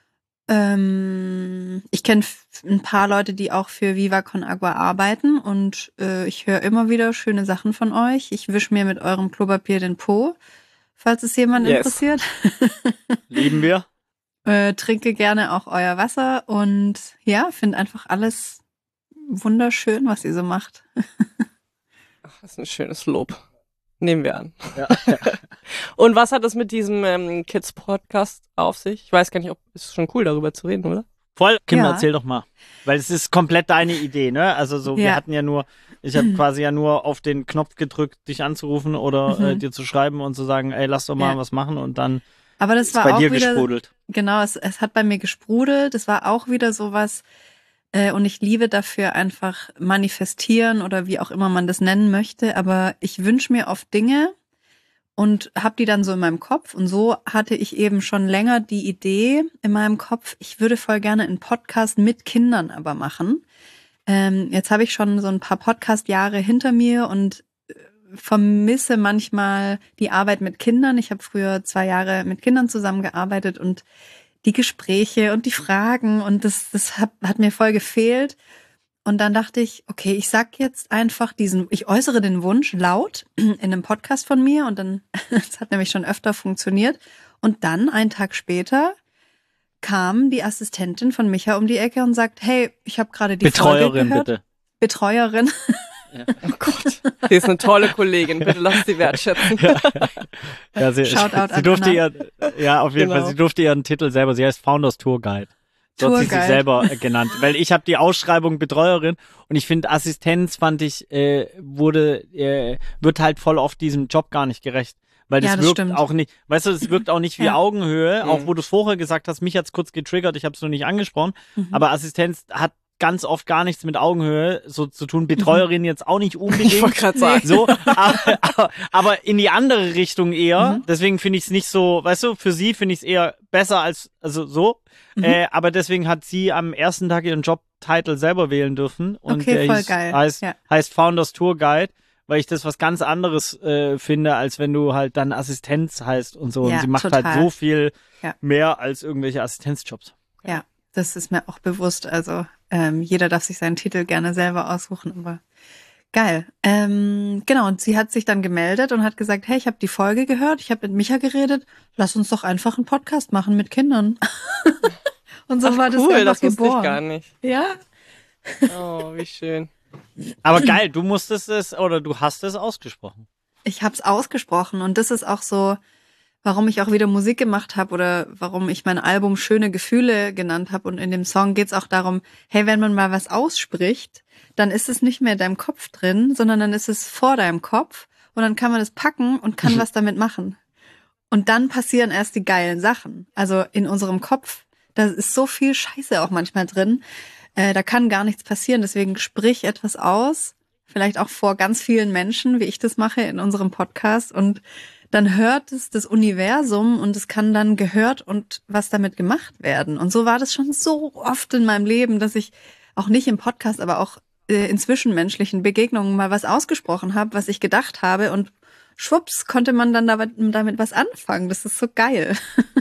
Ich kenne ein paar Leute, die auch für Viva Con Agua arbeiten und ich höre immer wieder schöne Sachen von euch. Ich wische mir mit eurem Klopapier den Po, falls es jemand interessiert. Lieben wir. Trinke gerne auch euer Wasser und finde einfach alles wunderschön, was ihr so macht. Ach, das ist ein schönes Lob. Nehmen wir an. Ja. Und was hat es mit diesem Kids-Podcast auf sich? Ich weiß gar nicht, ist schon cool, darüber zu reden, oder? Voll. Kim, erzähl doch mal. Weil es ist komplett deine Idee, ne? Also so, wir hatten ich habe quasi nur auf den Knopf gedrückt, dich anzurufen oder dir zu schreiben und zu sagen, ey, lass doch mal was machen und dann aber das war bei auch dir wieder, gesprudelt. Genau, es hat bei mir gesprudelt. Das war auch wieder sowas, und ich liebe dafür einfach manifestieren oder wie auch immer man das nennen möchte. Aber ich wünsche mir oft Dinge und habe die dann so in meinem Kopf. Und so hatte ich eben schon länger die Idee in meinem Kopf, ich würde voll gerne einen Podcast mit Kindern aber machen. Jetzt habe ich schon so ein paar Podcast-Jahre hinter mir und vermisse manchmal die Arbeit mit Kindern. Ich habe früher 2 Jahre mit Kindern zusammengearbeitet und die Gespräche und die Fragen und das hat mir voll gefehlt. Und dann dachte ich, okay, ich sag jetzt einfach ich äußere den Wunsch laut in einem Podcast von mir und dann, das hat nämlich schon öfter funktioniert. Und dann, einen Tag später, kam die Assistentin von Micha um die Ecke und sagt, hey, ich habe gerade die Folge gehört. Bitte. Betreuerin. Ja. Oh Gott, sie ist eine tolle Kollegin, bitte lass sie wertschätzen. Sie durfte auf jeden Fall, sie durfte ihren Titel selber, sie heißt Founders Tour Guide. So hat sie sich selber genannt, weil ich habe die Ausschreibung Betreuerin und ich finde Assistenz wird halt voll oft diesem Job gar nicht gerecht. Weil das wirkt stimmt. Auch nicht, weißt du, es wirkt auch nicht wie Augenhöhe, auch wo du es vorher gesagt hast, mich hat's kurz getriggert, ich habe es noch nicht angesprochen, aber Assistenz hat ganz oft gar nichts mit Augenhöhe so zu tun. Betreuerin jetzt auch nicht unbedingt. Ich wollte gerade sagen. So, aber in die andere Richtung eher. Deswegen finde ich es nicht so, weißt du, für sie finde ich es eher besser als, also so. Aber deswegen hat sie am ersten Tag ihren Jobtitel selber wählen dürfen. Und okay, voll geil. Heißt Founders Tour Guide, weil ich das was ganz anderes finde, als wenn du halt dann Assistenz heißt und so. Und sie macht total. Halt so viel mehr als irgendwelche Assistenzjobs. Ja, das ist mir auch bewusst. Also jeder darf sich seinen Titel gerne selber aussuchen, aber geil. Genau, und sie hat sich dann gemeldet und hat gesagt, hey, ich habe die Folge gehört, ich habe mit Micha geredet, lass uns doch einfach einen Podcast machen mit Kindern. Und so war das cool, einfach das wusste geboren. Ich gar nicht. Ja. Oh, wie schön. Aber geil, du hast es ausgesprochen. Ich habe es ausgesprochen und das ist auch so, warum ich auch wieder Musik gemacht habe oder warum ich mein Album Schöne Gefühle genannt habe. Und in dem Song geht's auch darum, hey, wenn man mal was ausspricht, dann ist es nicht mehr in deinem Kopf drin, sondern dann ist es vor deinem Kopf und dann kann man es packen und kann was damit machen. Und dann passieren erst die geilen Sachen. Also in unserem Kopf, da ist so viel Scheiße auch manchmal drin, da kann gar nichts passieren. Deswegen sprich etwas aus, vielleicht auch vor ganz vielen Menschen, wie ich das mache in unserem Podcast, und dann hört es das Universum und es kann dann gehört und was damit gemacht werden. Und so war das schon so oft in meinem Leben, dass ich auch nicht im Podcast, aber auch in zwischenmenschlichen Begegnungen mal was ausgesprochen habe, was ich gedacht habe, und schwupps konnte man dann damit was anfangen. Das ist so geil.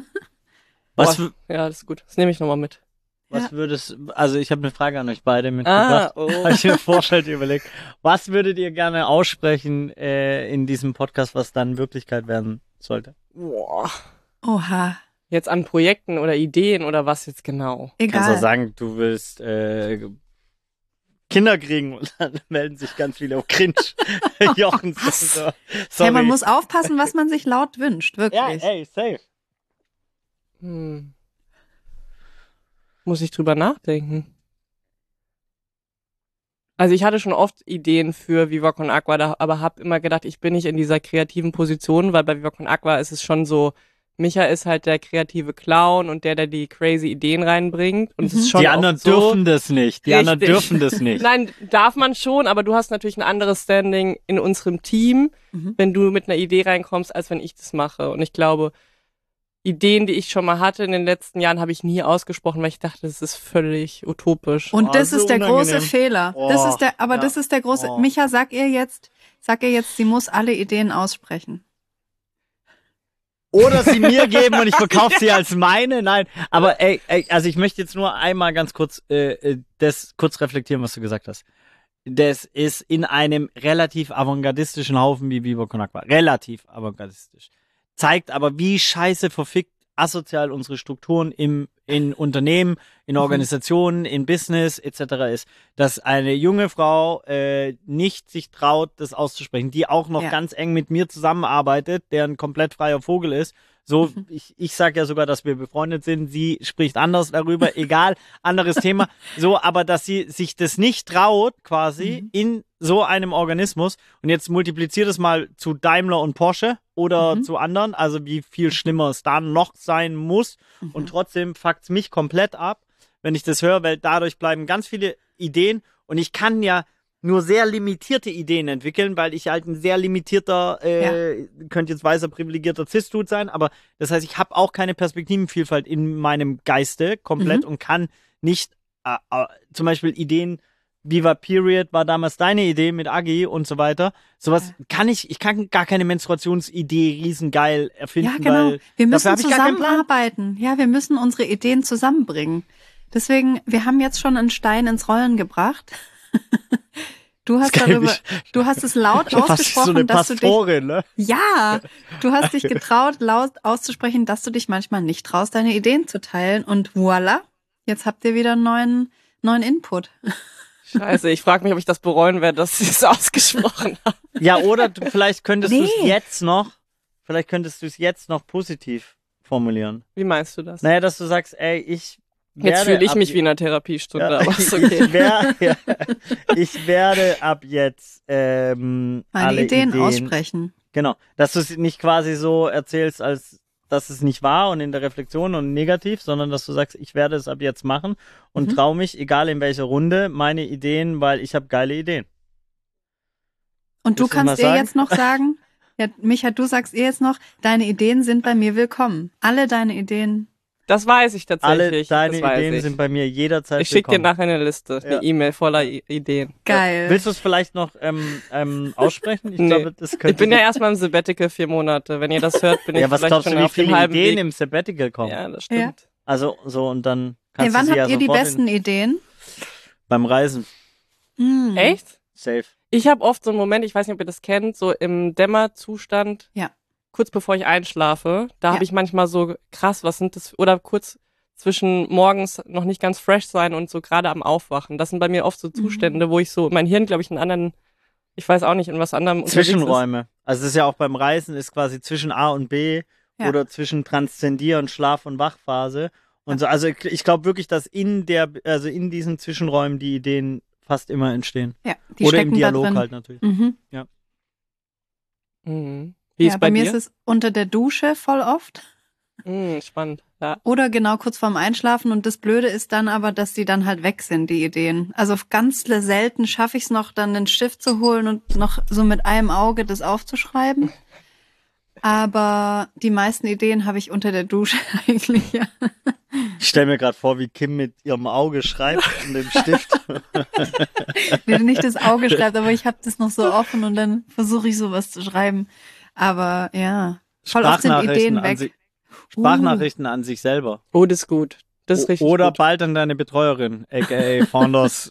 Ja, das ist gut. Das nehme ich nochmal mit. Also ich habe eine Frage an euch beide mitgebracht. Habe ich mir vorstellt überlegt. Was würdet ihr gerne aussprechen in diesem Podcast, was dann Wirklichkeit werden sollte? Boah. Oha. Jetzt an Projekten oder Ideen oder was jetzt genau? Egal. Kannst du sagen, du willst Kinder kriegen und dann melden sich ganz viele cringe Jochen. Sorry. Ja, man muss aufpassen, was man sich laut wünscht, wirklich. Ja, ey, safe. Muss ich drüber nachdenken. Also ich hatte schon oft Ideen für Viva Con Agua, aber habe immer gedacht, ich bin nicht in dieser kreativen Position, weil bei Viva Con Agua ist es schon so, Micha ist halt der kreative Clown und der die crazy Ideen reinbringt. Und es ist schon die anderen so, dürfen das nicht. Die anderen dürfen das nicht. Nein, darf man schon, aber du hast natürlich ein anderes Standing in unserem Team, wenn du mit einer Idee reinkommst, als wenn ich das mache. Und ich glaube, Ideen, die ich schon mal hatte in den letzten Jahren, habe ich nie ausgesprochen, weil ich dachte, das ist völlig utopisch. Und das so ist der unangenehm. große Fehler. Das ist der große. Micha, sag ihr jetzt, sie muss alle Ideen aussprechen. Oder sie mir geben und ich verkaufe sie als meine. Nein, aber also ich möchte jetzt nur einmal ganz kurz das kurz reflektieren, was du gesagt hast. Das ist in einem relativ avantgardistischen Haufen wie Viva Con Agua. Relativ avantgardistisch. Zeigt aber, wie scheiße verfickt asozial unsere Strukturen in Unternehmen, in Organisationen, in Business etc. ist. Dass eine junge Frau nicht sich traut, das auszusprechen, die auch noch ganz eng mit mir zusammenarbeitet, der ein komplett freier Vogel ist. So, ich sage ja sogar, dass wir befreundet sind. Sie spricht anders darüber, egal, anderes Thema. So, aber dass sie sich das nicht traut, quasi in so einem Organismus. Und jetzt multipliziert es mal zu Daimler und Porsche oder zu anderen. Also wie viel schlimmer es da noch sein muss. Und trotzdem fuckt's mich komplett ab, wenn ich das höre, weil dadurch bleiben ganz viele Ideen. Und ich kann ja nur sehr limitierte Ideen entwickeln, weil ich halt ein sehr limitierter, könnte jetzt weißer, privilegierter Cis-Dude sein, aber das heißt, ich habe auch keine Perspektivenvielfalt in meinem Geiste komplett und kann nicht, zum Beispiel Ideen, Viva Period war damals deine Idee mit Agi und so weiter, sowas kann ich kann gar keine Menstruationsidee riesengeil erfinden, ja, genau. weil wir müssen dafür zusammenarbeiten. Ja, wir müssen unsere Ideen zusammenbringen. Deswegen, wir haben jetzt schon einen Stein ins Rollen gebracht. Du hast es laut ausgesprochen, dass du dich, ne? Ja, du hast dich getraut, laut auszusprechen, dass du dich manchmal nicht traust, deine Ideen zu teilen, und voilà, jetzt habt ihr wieder einen neuen Input. Scheiße, ich frage mich, ob ich das bereuen werde, dass ich es ausgesprochen habe. Ja, oder vielleicht könntest du es jetzt noch positiv formulieren. Wie meinst du das? Naja, dass du sagst, ey, jetzt fühle ich mich wie in einer Therapiestunde, ja, aber ist okay. Ich werde ab jetzt meine alle Ideen aussprechen. Genau, dass du es nicht quasi so erzählst, als dass es nicht war und in der Reflexion und negativ, sondern dass du sagst, ich werde es ab jetzt machen und traue mich, egal in welcher Runde, meine Ideen, weil ich habe geile Ideen. Und du kannst ihr jetzt noch sagen, ja, Micha, du sagst ihr jetzt noch, deine Ideen sind bei mir willkommen. Alle deine Ideen. Das weiß ich tatsächlich. Alle deine Ideen sind bei mir jederzeit Ich schicke dir nachher eine Liste, eine E-Mail voller Ideen. Geil. Willst du es vielleicht noch aussprechen? Ich glaube, das könnte. Ich bin ja erstmal im Sabbatical 4 Monate. Wenn ihr das hört, bin ich was vielleicht glaubst schon du, wie auf dem viele halben Ideen Weg. im Sabbatical kommen? Ja, das stimmt. Ja. Also so und dann kannst Wann du sie habt ja ihr die sofort besten Ideen? beim Reisen. Echt? Safe. Ich habe oft so einen Moment, ich weiß nicht, ob ihr das kennt, so im Dämmerzustand, kurz bevor ich einschlafe, da habe ich manchmal so, krass, was sind das, oder kurz zwischen morgens noch nicht ganz fresh sein und so gerade am Aufwachen. Das sind bei mir oft so Zustände, wo ich so, mein Hirn, glaube ich, einen anderen, ich weiß auch nicht, in was anderem Zwischenräume. Also das ist ja auch beim Reisen, ist quasi zwischen A und B oder zwischen Transzendieren, Schlaf- und Wachphase und so. Also ich glaube wirklich, dass in diesen Zwischenräumen die Ideen fast immer entstehen. Ja, oder im Dialog halt natürlich. Ja. Wie ist bei mir dir? ist es unter der Dusche voll oft. Spannend, ja. Oder genau kurz vorm Einschlafen. Und das Blöde ist dann aber, dass die dann halt weg sind, die Ideen. Also ganz selten schaffe ich es noch, dann einen Stift zu holen und noch so mit einem Auge das aufzuschreiben. Aber die meisten Ideen habe ich unter der Dusche eigentlich, ja. Ich stelle mir gerade vor, wie Kim mit ihrem Auge schreibt und dem Stift. Nee, nicht das Auge schreibt, aber ich habe das noch so offen und dann versuche ich sowas zu schreiben. Aber ja, voll oft sind Ideen weg. Sprachnachrichten an sich selber. Oh, das ist gut. Das ist richtig Oder gut. bald an deine Betreuerin, a.k.a. Founders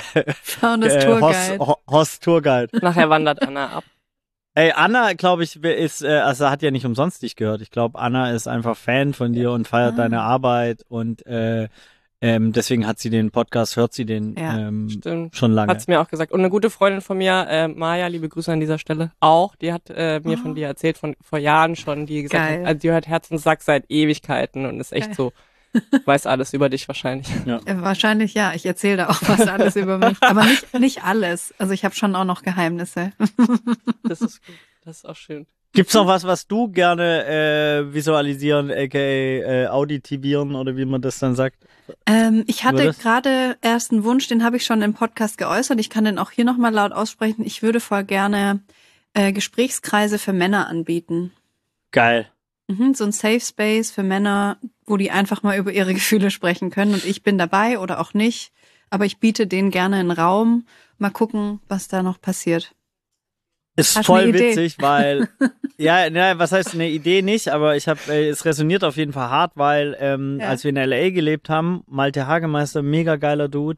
Tourguide. Host Tourguide. Nachher wandert Anna ab. Ey, Anna, glaube ich, hat ja nicht umsonst dich gehört. Ich glaube, Anna ist einfach Fan von dir und feiert deine Arbeit und deswegen hat sie den Podcast, hört sie den schon lange. Hat's mir auch gesagt. Und eine gute Freundin von mir, Maja, liebe Grüße an dieser Stelle, auch, die hat mir von dir erzählt, vor Jahren schon, die gesagt hat, also die hört Herz und Sack seit Ewigkeiten und ist echt so, weiß alles über dich wahrscheinlich. Ja. Wahrscheinlich ja, ich erzähle da auch was alles über mich, aber nicht alles. Also ich habe schon auch noch Geheimnisse. Das ist gut, das ist auch schön. Gibt's noch was du gerne visualisieren, aka auditivieren oder wie man das dann sagt? Ich hatte gerade erst einen Wunsch, den habe ich schon im Podcast geäußert. Ich kann den auch hier nochmal laut aussprechen. Ich würde voll gerne Gesprächskreise für Männer anbieten. Geil. So ein Safe Space für Männer, wo die einfach mal über ihre Gefühle sprechen können. Und ich bin dabei oder auch nicht. Aber ich biete denen gerne einen Raum. Mal gucken, was da noch passiert. Ist voll witzig, weil, was heißt eine Idee nicht, aber es resoniert auf jeden Fall hart, weil als wir in L.A. gelebt haben, Malte Hagemeister, mega geiler Dude,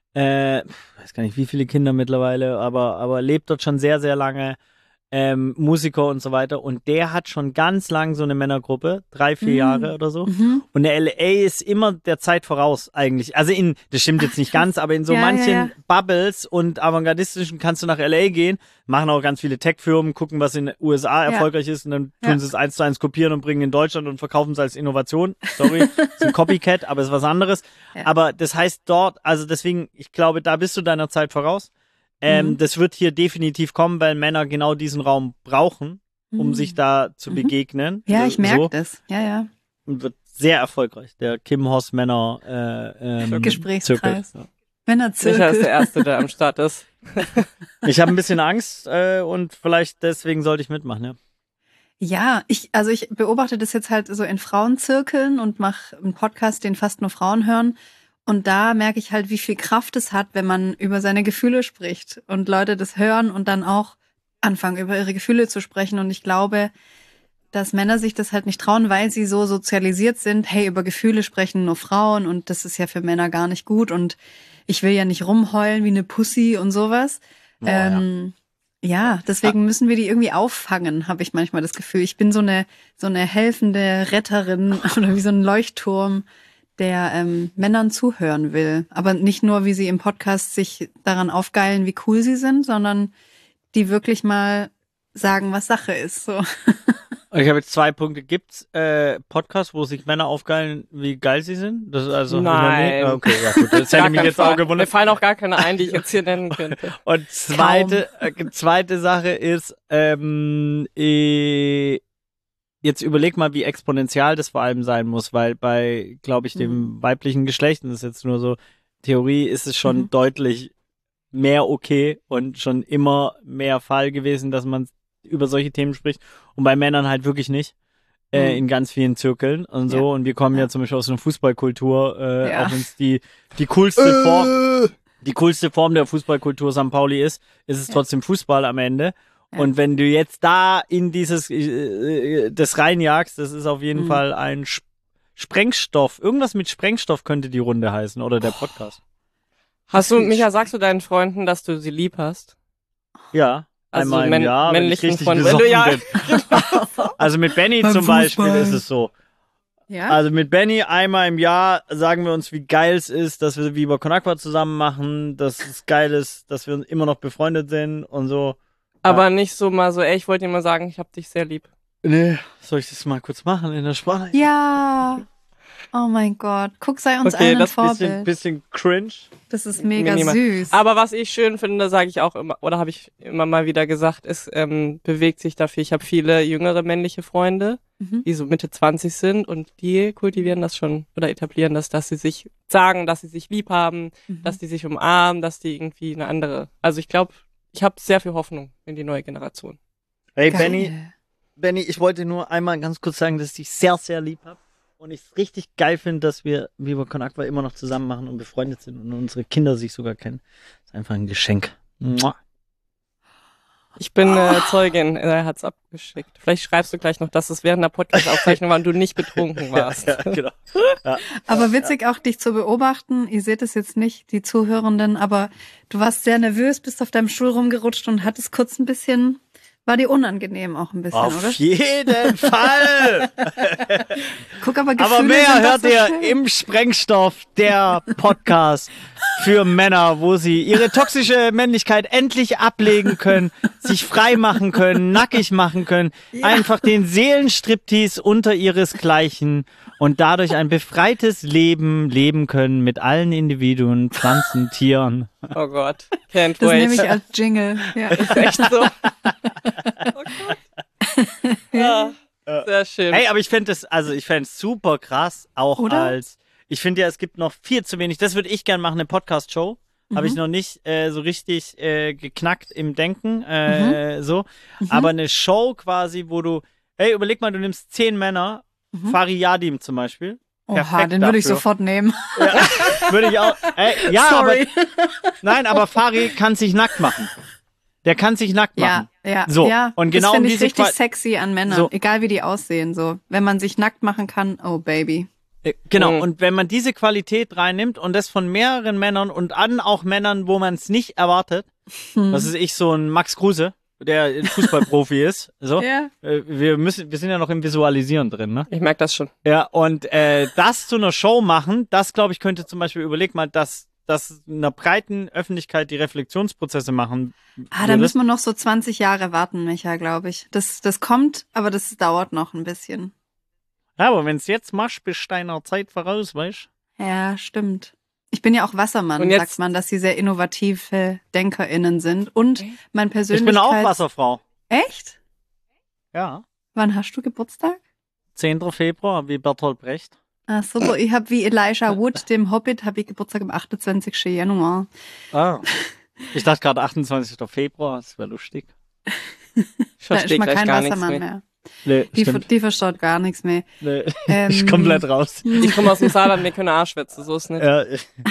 weiß gar nicht wie viele Kinder mittlerweile, aber lebt dort schon sehr, sehr lange, Musiker und so weiter und der hat schon ganz lang so eine Männergruppe, 3-4 Jahre oder so und der L.A. ist immer der Zeit voraus eigentlich, also das stimmt jetzt nicht ganz, aber in so manchen Bubbles und avantgardistischen kannst du nach L.A. gehen, machen auch ganz viele Tech-Firmen, gucken, was in den USA erfolgreich ist und dann tun sie es 1:1 kopieren und bringen in Deutschland und verkaufen es als Innovation, sorry, ist ein Copycat, aber ist was anderes, aber das heißt dort, also deswegen, ich glaube, da bist du deiner Zeit voraus. Das wird hier definitiv kommen, weil Männer genau diesen Raum brauchen, um sich da zu begegnen. Ja, ich merke das. Ja. Und wird sehr erfolgreich. Der Kim Hoss Männer Gesprächskreis. Zirkel. Männerzirkel. Sicher ist der Erste, der am Start ist. Ich habe ein bisschen Angst und vielleicht deswegen sollte ich mitmachen, ja. Ja, ich beobachte das jetzt halt so in Frauenzirkeln und mache einen Podcast, den fast nur Frauen hören. Und da merke ich halt, wie viel Kraft es hat, wenn man über seine Gefühle spricht und Leute das hören und dann auch anfangen, über ihre Gefühle zu sprechen. Und ich glaube, dass Männer sich das halt nicht trauen, weil sie so sozialisiert sind. Hey, über Gefühle sprechen nur Frauen und das ist ja für Männer gar nicht gut. Und ich will ja nicht rumheulen wie eine Pussy und sowas. Deswegen müssen wir die irgendwie auffangen, habe ich manchmal das Gefühl. Ich bin so eine helfende Retterin oder wie so ein Leuchtturm, der Männern zuhören will. Aber nicht nur, wie sie im Podcast sich daran aufgeilen, wie cool sie sind, sondern die wirklich mal sagen, was Sache ist. So. Ich habe jetzt 2 Punkte. Gibt's Podcasts, wo sich Männer aufgeilen, wie geil sie sind? Das ist also Nein. Okay, ja gut. Das hätte mich jetzt auch gewundert. Mir fallen auch gar keine ein, die ich jetzt hier nennen könnte. Und zweite Sache ist, jetzt überleg mal, wie exponentiell das vor allem sein muss, weil bei, glaube ich, dem weiblichen Geschlecht, und das ist jetzt nur so Theorie, ist es schon deutlich mehr okay und schon immer mehr Fall gewesen, dass man über solche Themen spricht und bei Männern halt wirklich nicht. In ganz vielen Zirkeln und so. Und wir kommen ja zum Beispiel aus einer Fußballkultur, auch wenn es die coolste Form der Fußballkultur St. Pauli ist es trotzdem Fußball am Ende. Und wenn du jetzt da in das reinjagst, das ist auf jeden Fall ein Sprengstoff. Irgendwas mit Sprengstoff könnte die Runde heißen oder der Podcast. Micha, sagst du deinen Freunden, dass du sie lieb hast? Ja, also einmal im Jahr, wenn ich richtig Freund, besoffen wenn bin. Also mit Benny zum Beispiel ist es so. Ja? Also mit Benny einmal im Jahr sagen wir uns, wie geil es ist, dass wir Viva Con Agua zusammen machen, dass es geil ist, dass wir immer noch befreundet sind und so. Aber nicht so mal so, ey, ich wollte dir mal sagen, ich hab dich sehr lieb. Nee, soll ich das mal kurz machen in der Sprache? Ja. Oh mein Gott. Guck, sei uns allen ein Vorbild. Okay, bisschen cringe. Das ist mega süß. Aber was ich schön finde, sage ich auch immer, oder habe ich immer mal wieder gesagt, es bewegt sich dafür. Ich habe viele jüngere männliche Freunde, die so Mitte 20 sind und die kultivieren das schon oder etablieren das, dass sie sich sagen, dass sie sich lieb haben, dass die sich umarmen, dass die irgendwie eine andere. Also ich glaube, ich habe sehr viel Hoffnung in die neue Generation. Hey Benny, ich wollte nur einmal ganz kurz sagen, dass ich dich sehr, sehr lieb habe. Und ich es richtig geil finde, dass wir Viva Con Agua immer noch zusammen machen und befreundet sind und unsere Kinder sich sogar kennen. Das ist einfach ein Geschenk. Mua. Ich bin Zeugin, er hat's abgeschickt. Vielleicht schreibst du gleich noch, dass es während der Podcast-Aufzeichnung war und du nicht betrunken warst. Ja, genau. Ja. Aber witzig auch, dich zu beobachten. Ihr seht es jetzt nicht, die Zuhörenden, aber du warst sehr nervös, bist auf deinem Stuhl rumgerutscht und hattest kurz ein bisschen... War dir unangenehm auch ein bisschen, Auf oder? Auf jeden Fall! Guck, aber Gefühle aber mehr sind hört so ihr schön. im Sprengstoff, der Podcast für Männer, wo sie ihre toxische Männlichkeit endlich ablegen können, sich frei machen können, nackig machen können, einfach den Seelenstriptease unter ihresgleichen und dadurch ein befreites Leben leben können mit allen Individuen, Pflanzen, Tieren. Oh Gott, can't Das wait. nehme ich als Jingle. Ja. Ist echt so. Oh Gott. Ja, sehr schön. Hey, aber ich fände es super krass, auch Oder? ich finde ja, es gibt noch viel zu wenig, das würde ich gerne machen, eine Podcast-Show. Habe ich noch nicht so richtig geknackt im Denken, aber eine Show quasi, wo du, hey, überleg mal, du nimmst 10 Männer, Fari Yadim zum Beispiel. Oha, Perfekt den würde ich dafür. sofort nehmen. Ja, würde ich auch. Ja, Sorry. aber Fari kann sich nackt machen. Der kann sich nackt machen. Ja, So, ja. und genau das um finde ich diese richtig sexy an Männern, So. egal wie die aussehen. So, wenn man sich nackt machen kann, oh Baby. Genau, und wenn man diese Qualität reinnimmt und das von mehreren Männern und auch Männern, wo man es nicht erwartet, das ist so ein Max Kruse, der ein Fußballprofi ist, so. Ja. Wir sind ja noch im Visualisieren drin, ne? Ich merke das schon. Ja, und das zu einer Show machen, das glaube ich könnte zum Beispiel, überleg mal, dass einer breiten Öffentlichkeit die Reflexionsprozesse machen. Da müssen wir noch so 20 Jahre warten, Micha, glaube ich. Das kommt, aber das dauert noch ein bisschen. Ja, aber wenn es jetzt machst, bist du deiner Zeit voraus, weißt du? Ja, stimmt. Ich bin ja auch Wassermann, Und jetzt- sagt man, dass sie sehr innovative DenkerInnen sind. Und mein Ich Persönlichkeits... bin auch Wasserfrau. Echt? Ja. Wann hast du Geburtstag? 10. Februar, wie Bertolt Brecht. Ach super, ich habe wie Elijah Wood, dem Hobbit, habe ich Geburtstag am 28. Januar. Ah. Ich dachte gerade 28. Februar, das wäre lustig. Ich Da ist verstehe mal gleich kein gar nichts Wassermann mehr. mehr. Nee, Die verstaut gar nichts mehr. Nee. Ich komplett raus. Ich komme aus dem Saarland, wir können Arschwätze, so ist nicht. Ja,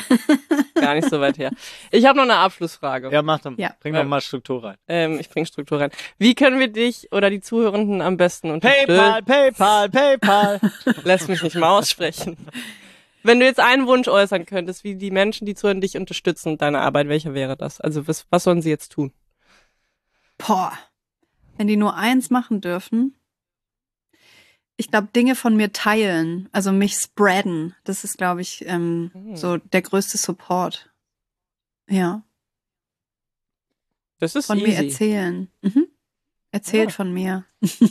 Gar nicht so weit her. Ich habe noch eine Abschlussfrage. ja, mach dann. Ja. Bring doch mal Struktur rein. Ich bringe Struktur rein. Wie können wir dich oder die Zuhörenden am besten unterstützen? PayPal. Lass mich nicht mal aussprechen. Wenn du jetzt einen Wunsch äußern könntest, wie die Menschen, die zuhören, dich unterstützen und deine Arbeit, welcher wäre das? Also was sollen sie jetzt tun? Boah, wenn die nur eins machen dürfen. Ich glaube, Dinge von mir teilen, also mich spreaden, das ist, glaube ich, so der größte Support. Ja, Das ist von easy. mir erzählen. Erzählt Ja. von mir.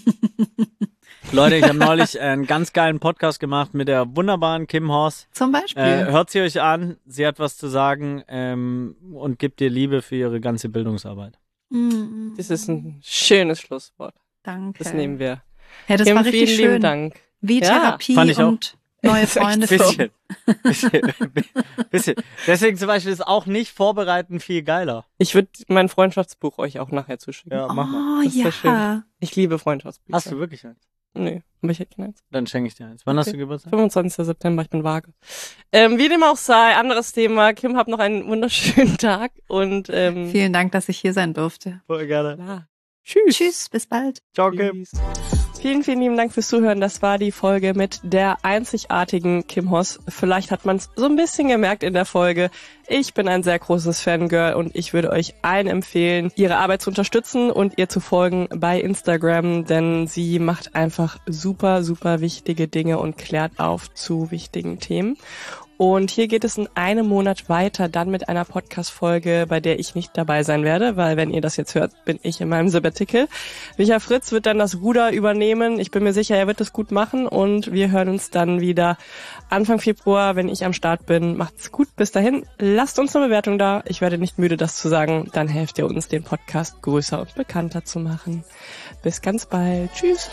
Leute, ich habe neulich einen ganz geilen Podcast gemacht mit der wunderbaren Kim Horst. Zum Beispiel. Hört sie euch an, sie hat was zu sagen und gibt ihr Liebe für ihre ganze Bildungsarbeit. Das ist ein schönes Schlusswort. Danke. Das nehmen wir. Ja, das Kim, war richtig vielen schön. lieben Dank. Wie Ja, Therapie fand ich auch. und neue Freunde finden. Bisschen. Deswegen zum Beispiel ist auch nicht vorbereiten viel geiler. Ich würde mein Freundschaftsbuch euch auch nachher zuschicken. Ja, mach mal. Oh Das ist ja schön. ja. Ich liebe Freundschaftsbücher. Hast du wirklich eins? Nee, aber ich hätte keins. Dann schenke ich dir eins. Wann hast Okay. du Geburtstag? 25. September, ich bin vage. Wie dem auch sei, anderes Thema. Kim, hab noch einen wunderschönen Tag und Vielen Dank, dass ich hier sein durfte. Voll gerne. klar. Tschüss. Tschüss, bis bald. Ciao, Kim. Peace. Vielen, vielen lieben Dank fürs Zuhören. Das war die Folge mit der einzigartigen Kim Hoss. Vielleicht hat man es so ein bisschen gemerkt in der Folge. Ich bin ein sehr großes Fangirl und ich würde euch allen empfehlen, ihre Arbeit zu unterstützen und ihr zu folgen bei Instagram, denn sie macht einfach super, super wichtige Dinge und klärt auf zu wichtigen Themen. Und hier geht es in einem Monat weiter, dann mit einer Podcast-Folge, bei der ich nicht dabei sein werde, weil wenn ihr das jetzt hört, bin ich in meinem Sabbatical. Micha Fritz wird dann das Ruder übernehmen. Ich bin mir sicher, er wird das gut machen und wir hören uns dann wieder Anfang Februar, wenn ich am Start bin. Macht's gut, bis dahin. Lasst uns eine Bewertung da. Ich werde nicht müde, das zu sagen. Dann helft ihr uns, den Podcast größer und bekannter zu machen. Bis ganz bald. Tschüss.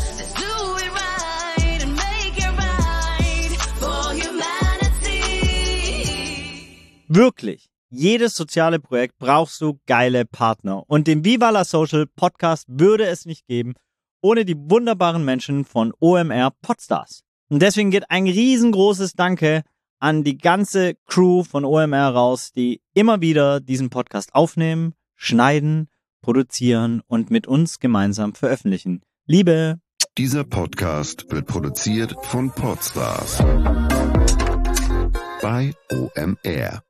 Wirklich, jedes soziale Projekt brauchst du geile Partner. Und den Viva la Social Podcast würde es nicht geben, ohne die wunderbaren Menschen von OMR Podstars. Und deswegen geht ein riesengroßes Danke an die ganze Crew von OMR raus, die immer wieder diesen Podcast aufnehmen, schneiden, produzieren und mit uns gemeinsam veröffentlichen. Liebe! Dieser Podcast wird produziert von Podstars bei OMR.